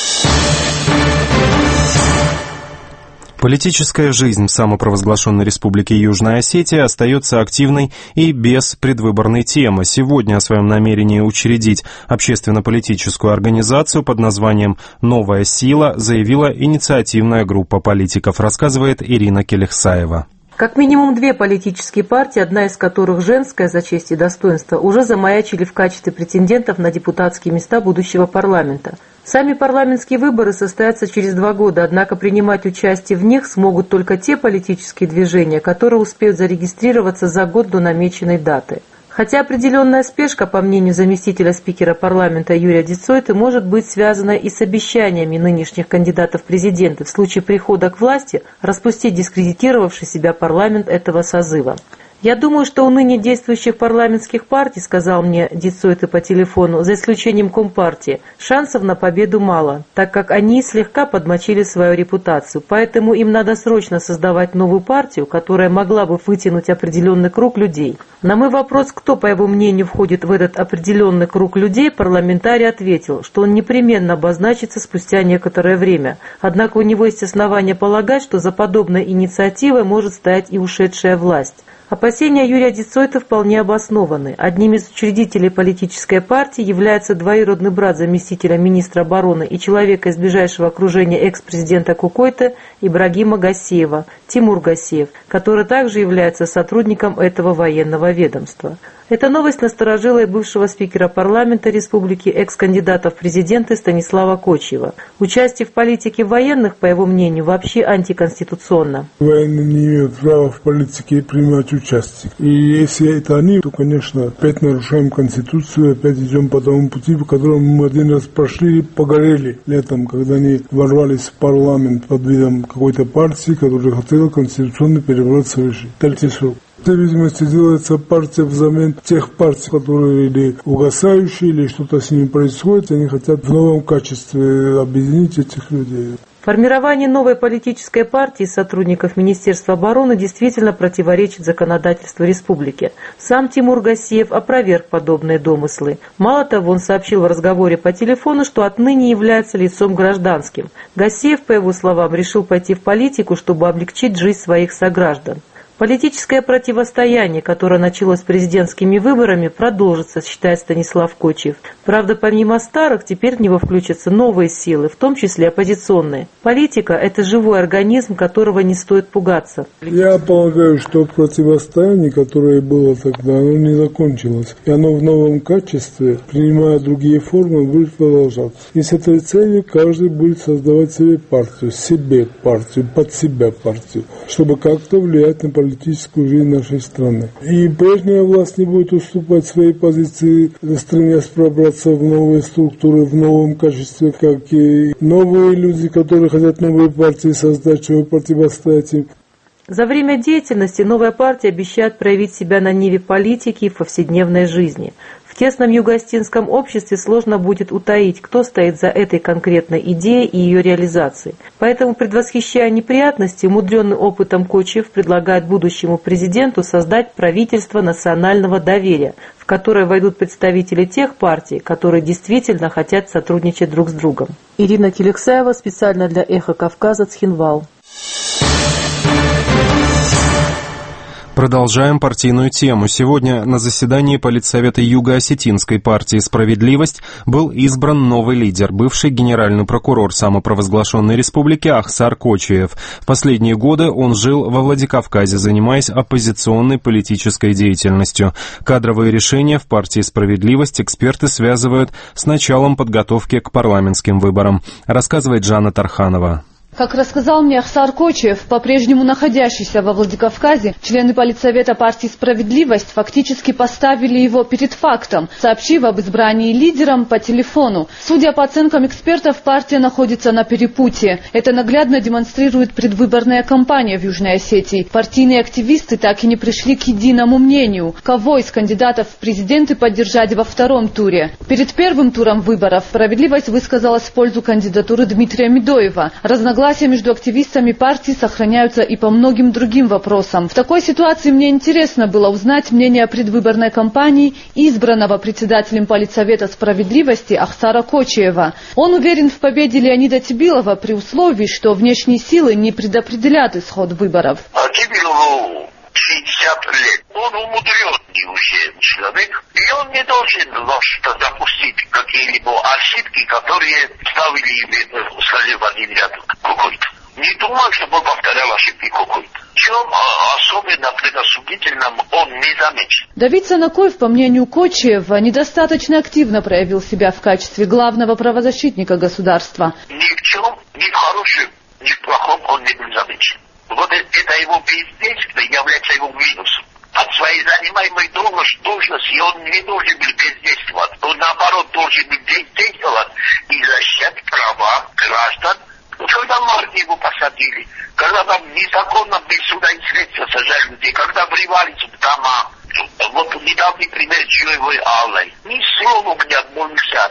Политическая жизнь в самопровозглашенной республике Южная Осетия остается активной и без предвыборной темы. Сегодня о своем намерении учредить общественно-политическую организацию под названием «Новая сила» заявила инициативная группа политиков, рассказывает Ирина Келихсаева. Как минимум 2 политические партии, одна из которых женская за честь и достоинство, уже замаячили в качестве претендентов на депутатские места будущего парламента. Сами парламентские выборы состоятся через 2 года, однако принимать участие в них смогут только те политические движения, которые успеют зарегистрироваться за год до намеченной даты. Хотя определенная спешка, по мнению заместителя спикера парламента Юрия Дицойты, может быть связана и с обещаниями нынешних кандидатов в президенты в случае прихода к власти распустить дискредитировавший себя парламент этого созыва. «Я думаю, что у ныне действующих парламентских партий, — сказал мне Дицойты по телефону, — за исключением Компартии, шансов на победу мало, так как они слегка подмочили свою репутацию. Поэтому им надо срочно создавать новую партию, которая могла бы вытянуть определенный круг людей». На мой вопрос, кто, по его мнению, входит в этот определенный круг людей, парламентарий ответил, что он непременно обозначится спустя некоторое время. Однако у него есть основания полагать, что за подобной инициативой может стоять и ушедшая власть. Опасения Юрия Дицойта вполне обоснованы. Одним из учредителей политической партии является двоюродный брат заместителя министра обороны и человека из ближайшего окружения экс-президента Кукойты Ибрагима Гассиева, Тимур Гассиев, который также является сотрудником этого военного ведомства. Эта новость насторожила и бывшего спикера парламента республики, экс-кандидата в президенты Станислава Кочиева. Участие в политике военных, по его мнению, вообще антиконституционно. Военные не имеют права в политике принимать участие. И если это они, то, конечно, опять нарушаем Конституцию, опять идем по тому пути, по которому мы один раз прошли и погорели летом, когда они ворвались в парламент под видом какой-то партии, которая хотела конституционный переворот совершить. Третий срок. В видимости делается партия взамен тех партий, которые или угасающие, или что-то с ними происходит, они хотят в новом качестве объединить этих людей. Формирование новой политической партии сотрудников Министерства обороны действительно противоречит законодательству республики. Сам Тимур Гассиев опроверг подобные домыслы. Мало того, он сообщил в разговоре по телефону, что отныне является лицом гражданским. Гассиев, по его словам, решил пойти в политику, чтобы облегчить жизнь своих сограждан. Политическое противостояние, которое началось президентскими выборами, продолжится, считает Станислав Кочиев. Правда, помимо старых, теперь в него включатся новые силы, в том числе оппозиционные. Политика – это живой организм, которого не стоит пугаться. Я полагаю, что противостояние, которое было тогда, оно не закончилось. И оно в новом качестве, принимая другие формы, будет продолжаться. И с этой целью каждый будет создавать себе партию, под себя партию, чтобы как-то влиять на политическую жизнь нашей страны. И прежняя власть не будет уступать своей позиции, стремясь пробраться в новые структуры, в новом качестве, как и новые люди, которые хотят новые партии создать, чтобы противостоять им. За время деятельности новая партия обещает проявить себя на ниве политики и повседневной жизни. В тесном юго-остинском обществе сложно будет утаить, кто стоит за этой конкретной идеей и ее реализацией. Поэтому, предвосхищая неприятности, умудренный опытом Кочиев предлагает будущему президенту создать правительство национального доверия, в которое войдут представители тех партий, которые действительно хотят сотрудничать друг с другом. Ирина Телексаева, специально для «Эхо Кавказа», Цхинвал. Продолжаем партийную тему. Сегодня на заседании Политсовета Юго-Осетинской партии «Справедливость» был избран новый лидер, бывший генеральный прокурор самопровозглашенной республики Ахсар Кочиев. В последние годы он жил во Владикавказе, занимаясь оппозиционной политической деятельностью. Кадровые решения в партии «Справедливость» эксперты связывают с началом подготовки к парламентским выборам, рассказывает Жанна Тарханова. Как рассказал мне Ахсар Кочиев, по-прежнему находящийся во Владикавказе, члены Политсовета партии «Справедливость» фактически поставили его перед фактом, сообщив об избрании лидером по телефону. Судя по оценкам экспертов, партия находится на перепутье. Это наглядно демонстрирует предвыборная кампания в Южной Осетии. Партийные активисты так и не пришли к единому мнению, кого из кандидатов в президенты поддержать во втором туре. Перед первым туром выборов «Справедливость» высказалась в пользу кандидатуры Дмитрия Медоева. Разногласия между активистами партии сохраняются и по многим другим вопросам. В такой ситуации мне интересно было узнать мнение о предвыборной кампании избранного председателем Политсовета «Справедливости» Ахсара Кочиева. Он уверен в победе Леонида Тибилова при условии, что внешние силы не предопределят исход выборов. Тибилову 60 лет. Он умудренный уже человек, и он не должен допустить какие-либо ошибки, которые ставили, сказали, в один ряд какой-то. Не думаю, чтобы он повторял ошибки какой-то. Чем особенно предосудительным он не замечен. Давид Санакоев, по мнению Кочиева, недостаточно активно проявил себя в качестве главного правозащитника государства. Ни в чем, ни в хорошем, ни в плохом он не был замечен. Вот это его бездействие является его минусом. От своей занимаемой должности он не должен был бездействовать. Он, наоборот, должен был бездействовать и защищать права граждан. Когда марте его посадили, когда там незаконно без суда и следствия сажали людей, когда врывались в дома, вот недавний пример Чуевой Аллой. Ни слова не отмолвился от них.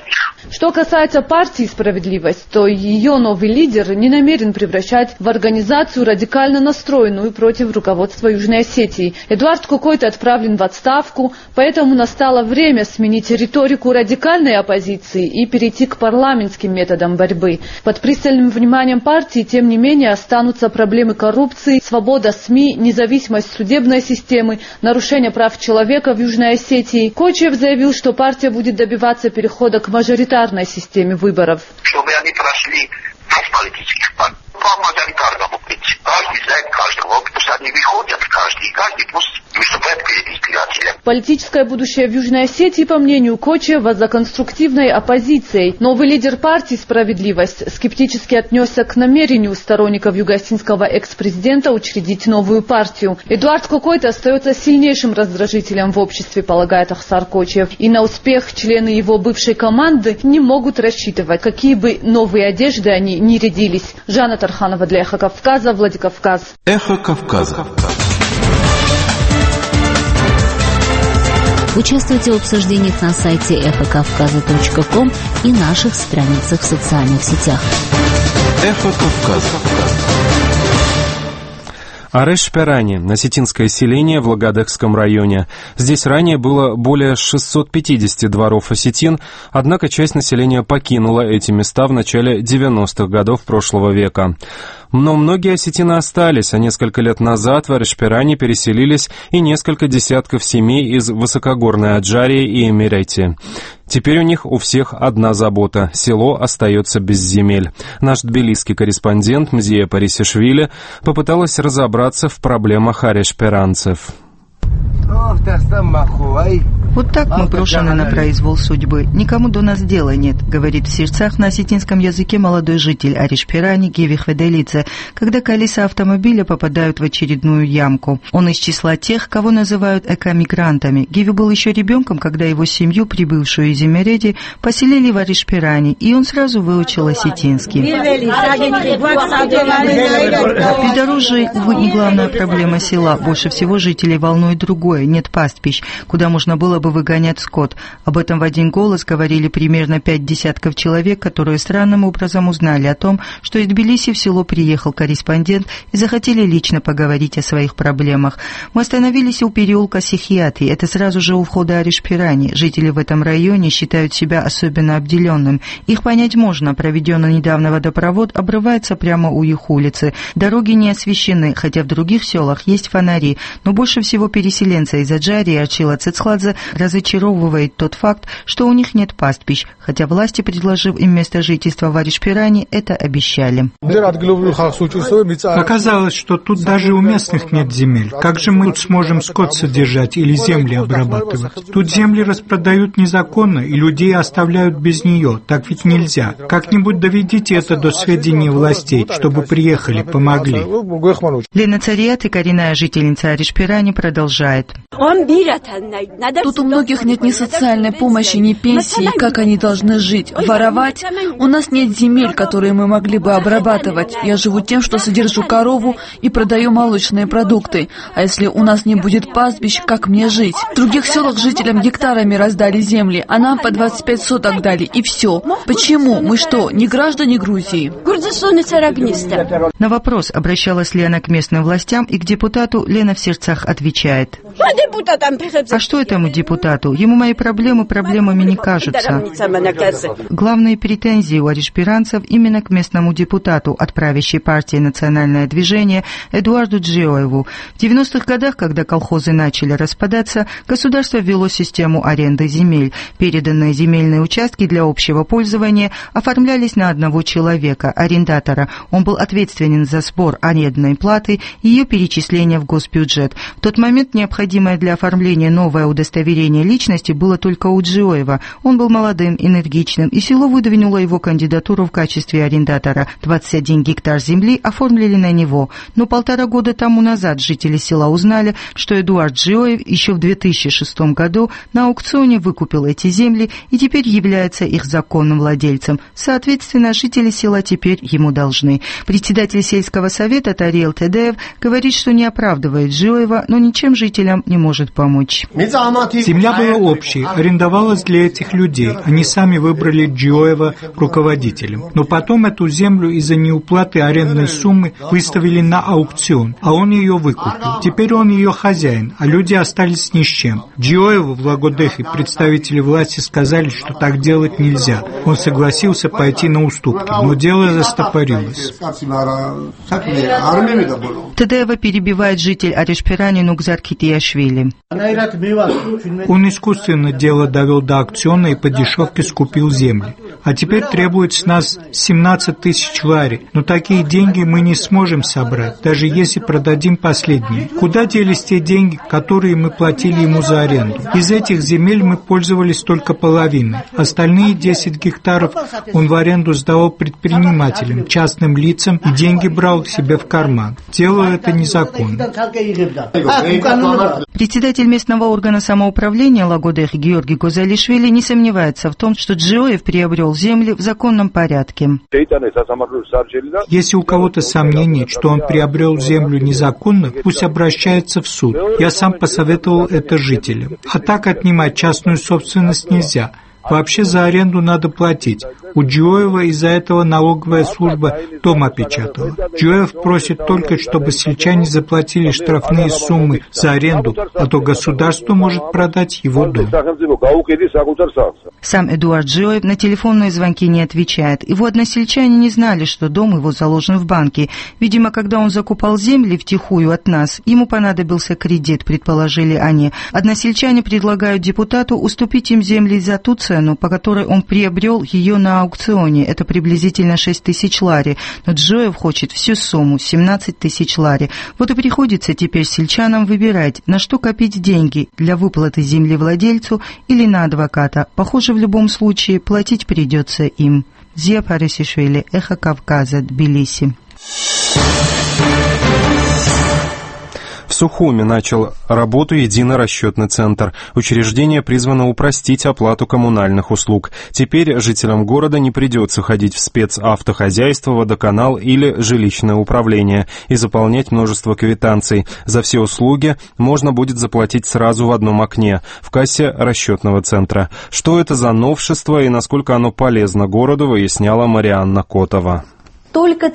Что касается партии «Справедливость», то ее новый лидер не намерен превращать в организацию радикально настроенную против руководства Южной Осетии. Эдуард Кокойто отправлен в отставку, поэтому настало время сменить риторику радикальной оппозиции и перейти к парламентским методам борьбы. Под пристальным вниманием партии, тем не менее, останутся проблемы коррупции, свобода СМИ, независимость судебной системы, нарушение прав человека в Южной Осетии. Кочиев заявил, что партия будет добиваться перехода к мажоритарной системе выборов. Чтобы они прошли в политических партий. По мажоритарному принципу. Каждый знает каждого. Пусть они выходят, каждый пусть выступает перед избирателем. Политическое будущее в Южной Осетии, по мнению Кочиева, за конструктивной оппозицией. Новый лидер партии «Справедливость» скептически отнесся к намерению сторонников юго-осетинского экс-президента учредить новую партию. Эдуард Кокойто остается сильнейшим раздражителем в обществе, полагает Ахсар Кочиев. И на успех члены его бывшей команды не могут рассчитывать, какие бы новые одежды они ни рядились. Жанна Тарханова для «Эхо Кавказа», Владикавказ. Эхо Кавказа. Участвуйте в обсуждениях на сайте эхокавказа.ком и наших страницах в социальных сетях. Эхо Кавказа. Ареш-Пярани – осетинское селение в Лагодекском районе. Здесь ранее было более 650 дворов осетин, однако часть населения покинула эти места в начале 90-х годов прошлого века. Но многие осетины остались, а несколько лет назад в Ареш-Пярани переселились и несколько десятков семей из высокогорной Аджарии и Эмирети. Теперь у них у всех одна забота – село остается без земель. Наш тбилисский корреспондент Мзия Парисишвили попыталась разобраться в проблемах ареш-пяранцев. Вот так мы брошены на произвол судьбы. Никому до нас дела нет, говорит в сердцах на осетинском языке молодой житель Ареш-Пярани Гевих Веделице, когда колеса автомобиля попадают в очередную ямку. Он из числа тех, кого называют эко-мигрантами. Геви был еще ребенком, когда его семью, прибывшую из Эмирети, поселили в Ареш-Пярани, и он сразу выучил осетинский. Придорожье, увы, не главная проблема села. Больше всего жителей волнует другое. Нет пастбищ, куда можно было бы выгонять скот. Об этом в один голос говорили примерно 5 десятков человек, которые странным образом узнали о том, что из Тбилиси в село приехал корреспондент и захотели лично поговорить о своих проблемах. Мы остановились у переулка Сихиатри, это сразу же у входа Ареш-Пярани. Жители в этом районе считают себя особенно обделенным. Их понять можно, проведенный недавно водопровод обрывается прямо у их улицы. Дороги не освещены, хотя в других селах есть фонари, но больше всего переселенцы из Аджарии Ачила Цицхладзе разочаровывает тот факт, что у них нет пастбищ, хотя власти, предложив им место жительства в Ареш-Пярани, это обещали. Оказалось, что тут даже у местных нет земель. Как же мы сможем скот содержать или земли обрабатывать? Тут земли распродают незаконно, и людей оставляют без нее. Так ведь нельзя. Как-нибудь доведите это до сведения властей, чтобы приехали, помогли. Лена Цариат, коренная жительница Ареш-Пярани, продолжает. Тут у многих нет ни социальной помощи, ни пенсии. Как они должны жить? Воровать? У нас нет земель, которые мы могли бы обрабатывать. Я живу тем, что содержу корову и продаю молочные продукты. А если у нас не будет пастбищ, как мне жить? В других селах жителям гектарами раздали земли, а нам по 25 соток дали, и все. Почему? Мы что, не граждане Грузии? На вопрос, обращалась Лена к местным властям и к депутату, Лена в сердцах отвечает. А что этому депутату? Ему мои проблемы проблемами не кажутся. Главные претензии у ареш-пяранцев именно к местному депутату от правящей партии «Национальное движение» Эдуарду Джиоеву. В 90-х годах, когда колхозы начали распадаться, государство ввело систему аренды земель. Переданные земельные участки для общего пользования оформлялись на одного человека, арендатора. Он был ответственен за сбор арендной платы и ее перечисление в госбюджет. В тот момент необходимое для оформления новое удостоверение личности было только у Джиоева. Он был молодым, энергичным, и село выдвинуло его кандидатуру в качестве арендатора. 21 гектар земли оформили на него. Но 1,5 года тому назад жители села узнали, что Эдуард Джиоев еще в 2006 году на аукционе выкупил эти земли и теперь является их законным владельцем. Соответственно, жители села теперь ему должны. Председатель сельского совета Тариел Тедеев говорит, что не оправдывает Джиоева, но ничем жителям не может помочь. Земля была общей, арендовалась для этих людей. Они сами выбрали Джиоева руководителем. Но потом эту землю из-за неуплаты арендной суммы выставили на аукцион, а он ее выкупил. Теперь он ее хозяин, а люди остались ни с чем. Джиоеву в Лагодехе представители власти сказали, что так делать нельзя. Он согласился пойти на уступки, но дело застопорилось. Тедеева перебивает житель Арешпирани Нугзар Китияшвили. Он искусственно дело довел до аукциона и по дешевке скупил земли. А теперь требует с нас 17 тысяч лари. Но такие деньги мы не сможем собрать, даже если продадим последние. Куда делись те деньги, которые мы платили ему за аренду? Из этих земель мы пользовались только половиной. Остальные 10 гектаров он в аренду сдавал предпринимателям, частным лицам и деньги брал себе в карман. Дело это незаконно. Председатель местного органа самоуправления Лагодех Георгий Гозалишвили не сомневается в том, что Джиоев приобрел земли в законном порядке. Если у кого-то сомнения, что он приобрел землю незаконно, пусть обращается в суд. Я сам посоветовал это жителям. А так отнимать частную собственность нельзя. Вообще за аренду надо платить. У Джиоева из-за этого налоговая служба дом опечатала. Джиоев просит только, чтобы сельчане заплатили штрафные суммы за аренду, а то государство может продать его дом. Сам Эдуард Джиоев на телефонные звонки не отвечает. Его односельчане не знали, что дом его заложен в банке. Видимо, когда он закупал земли втихую от нас, ему понадобился кредит, предположили они. Односельчане предлагают депутату уступить им земли за ту цену, по которой он приобрел ее на аукционе. Это приблизительно 6 тысяч лари. Но Джиоев хочет всю сумму, 17 тысяч лари. Вот и приходится теперь сельчанам выбирать, на что копить деньги, для выплаты землевладельцу или на адвоката. Похоже, в любом случае платить придется им. Зия Парисишвили, Эхо Кавказа, Тбилиси. В Сухуми начал работу единый расчетный центр. Учреждение призвано упростить оплату коммунальных услуг. Теперь жителям города не придется ходить в спецавтохозяйство, водоканал или жилищное управление и заполнять множество квитанций. За все услуги можно будет заплатить сразу в одном окне, в кассе расчетного центра. Что это за новшество и насколько оно полезно городу, выясняла Марианна Котова. Только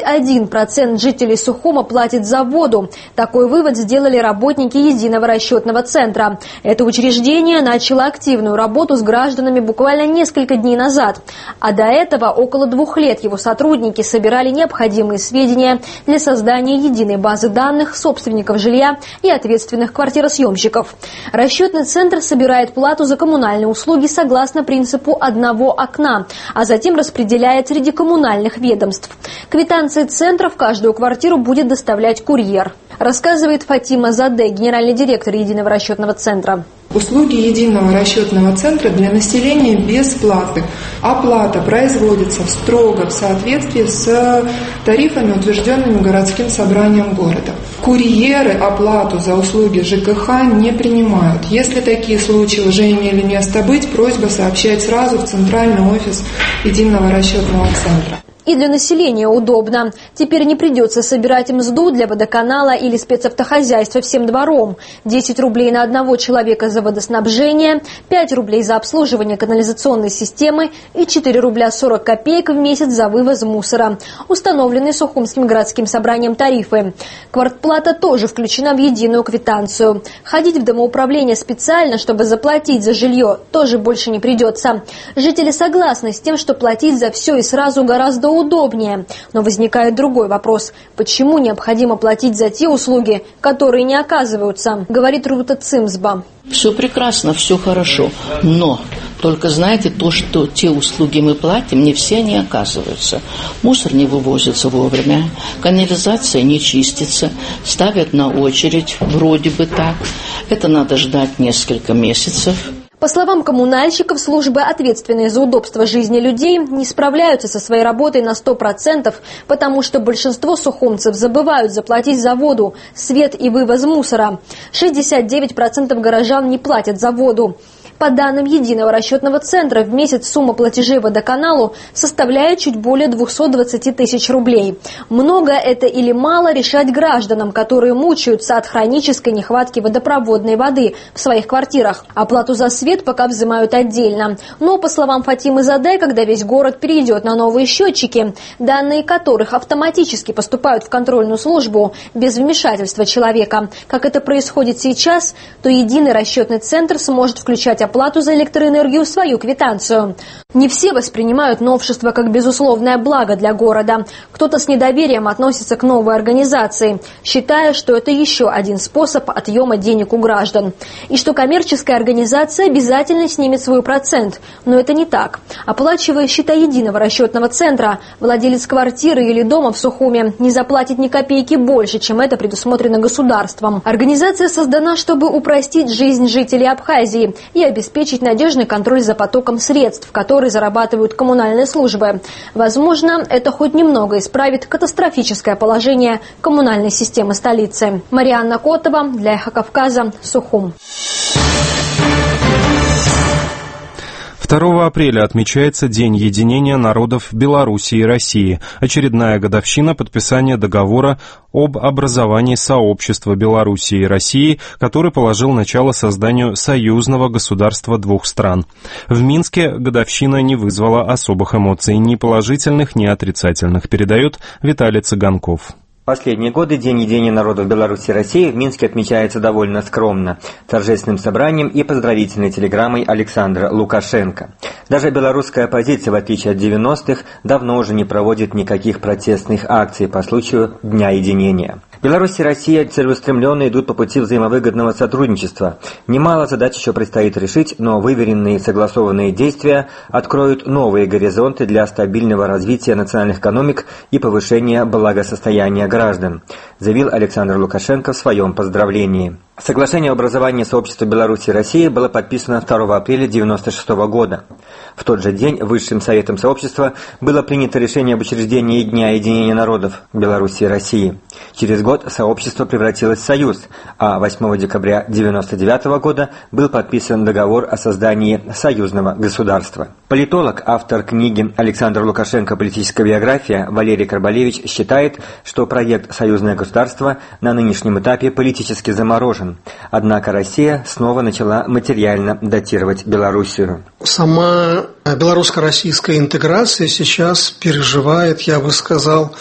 31% жителей Сухума платит за воду. Такой вывод сделали работники единого расчетного центра. Это учреждение начало активную работу с гражданами буквально несколько дней назад. А до этого около 2 лет его сотрудники собирали необходимые сведения для создания единой базы данных собственников жилья и ответственных квартиросъемщиков. Расчетный центр собирает плату за коммунальные услуги согласно принципу одного окна, а затем распределяет среди коммунальных ведомств. Квитанции центра в каждую квартиру будет доставлять курьер, рассказывает Фатима Заде, генеральный директор единого расчетного центра. Услуги единого расчетного центра для населения бесплатны. Оплата производится строго в соответствии с тарифами, утвержденными городским собранием города. Курьеры оплату за услуги ЖКХ не принимают. Если такие случаи уже имели место быть, просьба сообщать сразу в центральный офис единого расчетного центра. И для населения удобно. Теперь не придется собирать мзду для водоканала или спецавтохозяйства всем двором. 10 рублей на одного человека за водоснабжение, 5 рублей за обслуживание канализационной системы и 4 рубля 40 копеек в месяц за вывоз мусора. Установлены Сухумским городским собранием тарифы. Квартплата тоже включена в единую квитанцию. Ходить в домоуправление специально, чтобы заплатить за жилье, тоже больше не придется. Жители согласны с тем, что платить за все и сразу гораздо удобнее. Но возникает другой вопрос. Почему необходимо платить за те услуги, которые не оказываются, говорит Рута Цимсба. Все прекрасно, все хорошо, но только знаете, то, что те услуги мы платим, не все они оказываются. Мусор не вывозится вовремя, канализация не чистится, ставят на очередь, вроде бы так. Это надо ждать несколько месяцев. По словам коммунальщиков, службы, ответственные за удобство жизни людей, не справляются со своей работой на 100%, потому что большинство сухумцев забывают заплатить за воду, свет и вывоз мусора. 69% горожан не платят за воду. По данным Единого расчетного центра, в месяц сумма платежей водоканалу составляет чуть более 220 тысяч рублей. Много это или мало решать гражданам, которые мучаются от хронической нехватки водопроводной воды в своих квартирах. Оплату за свет пока взимают отдельно. Но, по словам Фатимы Задай, когда весь город перейдет на новые счетчики, данные которых автоматически поступают в контрольную службу без вмешательства человека, как это происходит сейчас, то Единый расчетный центр сможет включать оплату за электроэнергию в свою квитанцию. Не все воспринимают новшество как безусловное благо для города. Кто-то с недоверием относится к новой организации, считая, что это еще один способ отъема денег у граждан. И что коммерческая организация обязательно снимет свой процент. Но это не так. Оплачивая счета Единого расчетного центра, владелец квартиры или дома в Сухуме не заплатит ни копейки больше, чем это предусмотрено государством. Организация создана, чтобы упростить жизнь жителей Абхазии и обеспечить надежный контроль за потоком средств, которые зарабатывают коммунальные службы. Возможно, это хоть немного исправит катастрофическое положение коммунальной системы столицы. Марианна Котова для Эхо Кавказа, Сухум. 2 апреля отмечается День единения народов Беларуси и России, очередная годовщина подписания договора об образовании сообщества Беларуси и России, который положил начало созданию союзного государства двух стран. В Минске годовщина не вызвала особых эмоций, ни положительных, ни отрицательных, передает Виталий Цыганков. Последние годы День единения народов Беларуси и России в Минске отмечается довольно скромно, торжественным собранием и поздравительной телеграммой Александра Лукашенко. Даже белорусская оппозиция, в отличие от 90-х, давно уже не проводит никаких протестных акций по случаю Дня единения. Беларусь и Россия целеустремленно идут по пути взаимовыгодного сотрудничества. Немало задач еще предстоит решить, но выверенные и согласованные действия откроют новые горизонты для стабильного развития национальных экономик и повышения благосостояния граждан, заявил Александр Лукашенко в своем поздравлении. Соглашение об образовании сообщества Беларуси и России было подписано 2 апреля 1996 года. В тот же день Высшим Советом сообщества было принято решение об учреждении Дня единения народов Беларуси и России. Через год сообщество превратилось в союз, а 8 декабря 1999 года был подписан договор о создании союзного государства. Политолог, автор книги «Александр Лукашенко. Политическая биография» Валерий Карбалевич считает, что проект «Союзное государство» на нынешнем этапе политически заморожен. Однако Россия снова начала материально датировать Белоруссию. Сама белорусско-российская интеграция сейчас переживает, я бы сказал,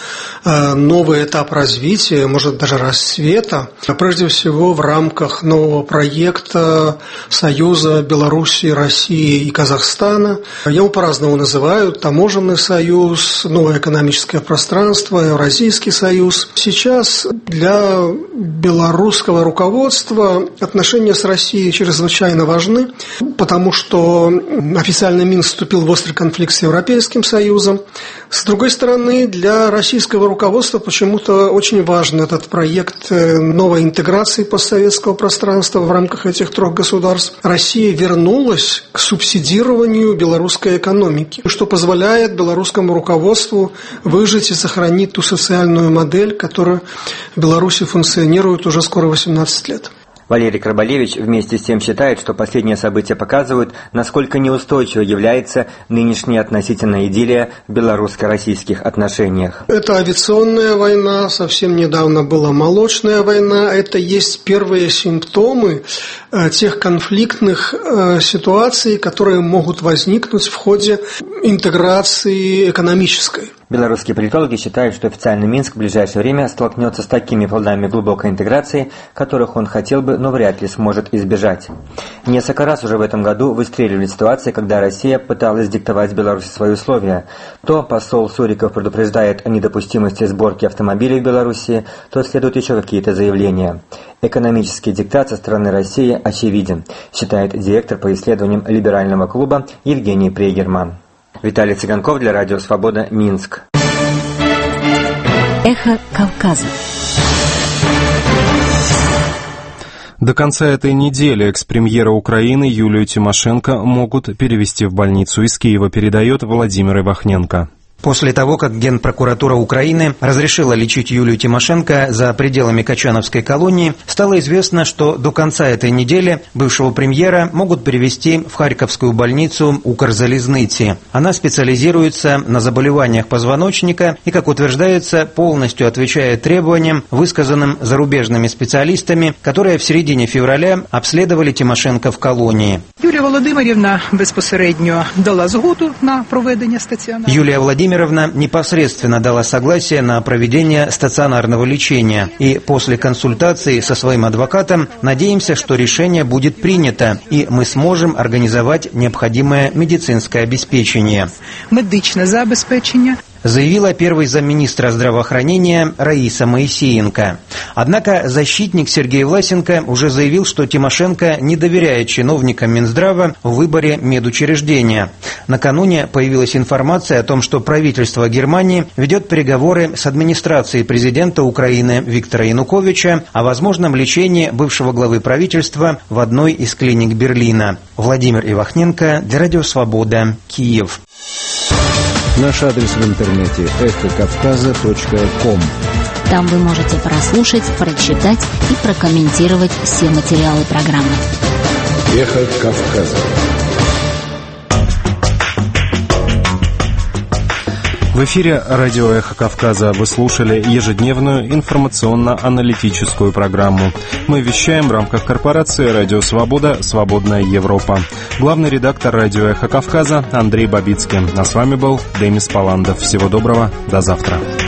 новый этап развития, может даже расцвета. Прежде всего в рамках нового проекта Союза Беларуси, России и Казахстана. Его по-разному называют: таможенный союз, новое экономическое пространство, Евразийский союз. Сейчас для белорусского руководства отношения с Россией чрезвычайно важны, потому что официально Минск вступил в острый конфликт с Европейским Союзом. С другой стороны, для российского руководства почему-то очень важен этот проект новой интеграции постсоветского пространства в рамках этих трех государств. Россия вернулась к субсидированию белорусской экономики, что позволяет белорусскому руководству выжить и сохранить ту социальную модель, которая в Беларуси функционирует уже скоро 18 лет. Валерий Карбалевич вместе с тем считает, что последние события показывают, насколько неустойчивой является нынешняя относительная идиллия в белорусско-российских отношениях. Это авиационная война, совсем недавно была молочная война. Это есть первые симптомы тех конфликтных ситуаций, которые могут возникнуть в ходе интеграции экономической. Белорусские политологи считают, что официальный Минск в ближайшее время столкнется с такими плодами глубокой интеграции, которых он хотел бы, но вряд ли сможет избежать. Несколько раз уже в этом году выстреливали ситуации, когда Россия пыталась диктовать Беларуси свои условия. То посол Суриков предупреждает о недопустимости сборки автомобилей в Беларуси, то следуют еще какие-то заявления. Экономический диктат со стороны России очевиден, считает директор по исследованиям либерального клуба Евгений Прейгерман. Виталий Цыганков для Радио Свобода, Минск. Эхо Кавказа. До конца этой недели экс-премьера Украины Юлию Тимошенко могут перевести в больницу из Киева, передает Владимир Ивахненко. После того, как Генпрокуратура Украины разрешила лечить Юлию Тимошенко за пределами Качановской колонии, стало известно, что до конца этой недели бывшего премьера могут перевести в Харьковскую больницу Укрзалезницы. Она специализируется на заболеваниях позвоночника и, как утверждается, полностью отвечает требованиям, высказанным зарубежными специалистами, которые в середине февраля обследовали Тимошенко в колонии. Юлия Володимирівна безпосередньо дала згоду на проведення стаціонарного. Юлия Владимировна непосредственно дала согласие на проведение стационарного лечения. И после консультации со своим адвокатом надеемся, что решение будет принято, и мы сможем организовать необходимое медицинское обеспечение. Медичне забезпечення. Заявила первый замминистра здравоохранения Раиса Моисеенко. Однако защитник Сергей Власенко уже заявил, что Тимошенко не доверяет чиновникам Минздрава в выборе медучреждения. Накануне появилась информация о том, что правительство Германии ведет переговоры с администрацией президента Украины Виктора Януковича о возможном лечении бывшего главы правительства в одной из клиник Берлина. Владимир Ивахненко для Радио Свобода, Киев. Наш адрес в интернете эхокавказа.ком. Там вы можете прослушать, прочитать и прокомментировать все материалы программы. Эхо Кавказа. В эфире радио «Эхо Кавказа» вы слушали ежедневную информационно-аналитическую программу. Мы вещаем в рамках корпорации «Радио Свобода. Свободная Европа». Главный редактор радио «Эхо Кавказа» Андрей Бабицкий. А с вами был Демис Паландов. Всего доброго, до завтра.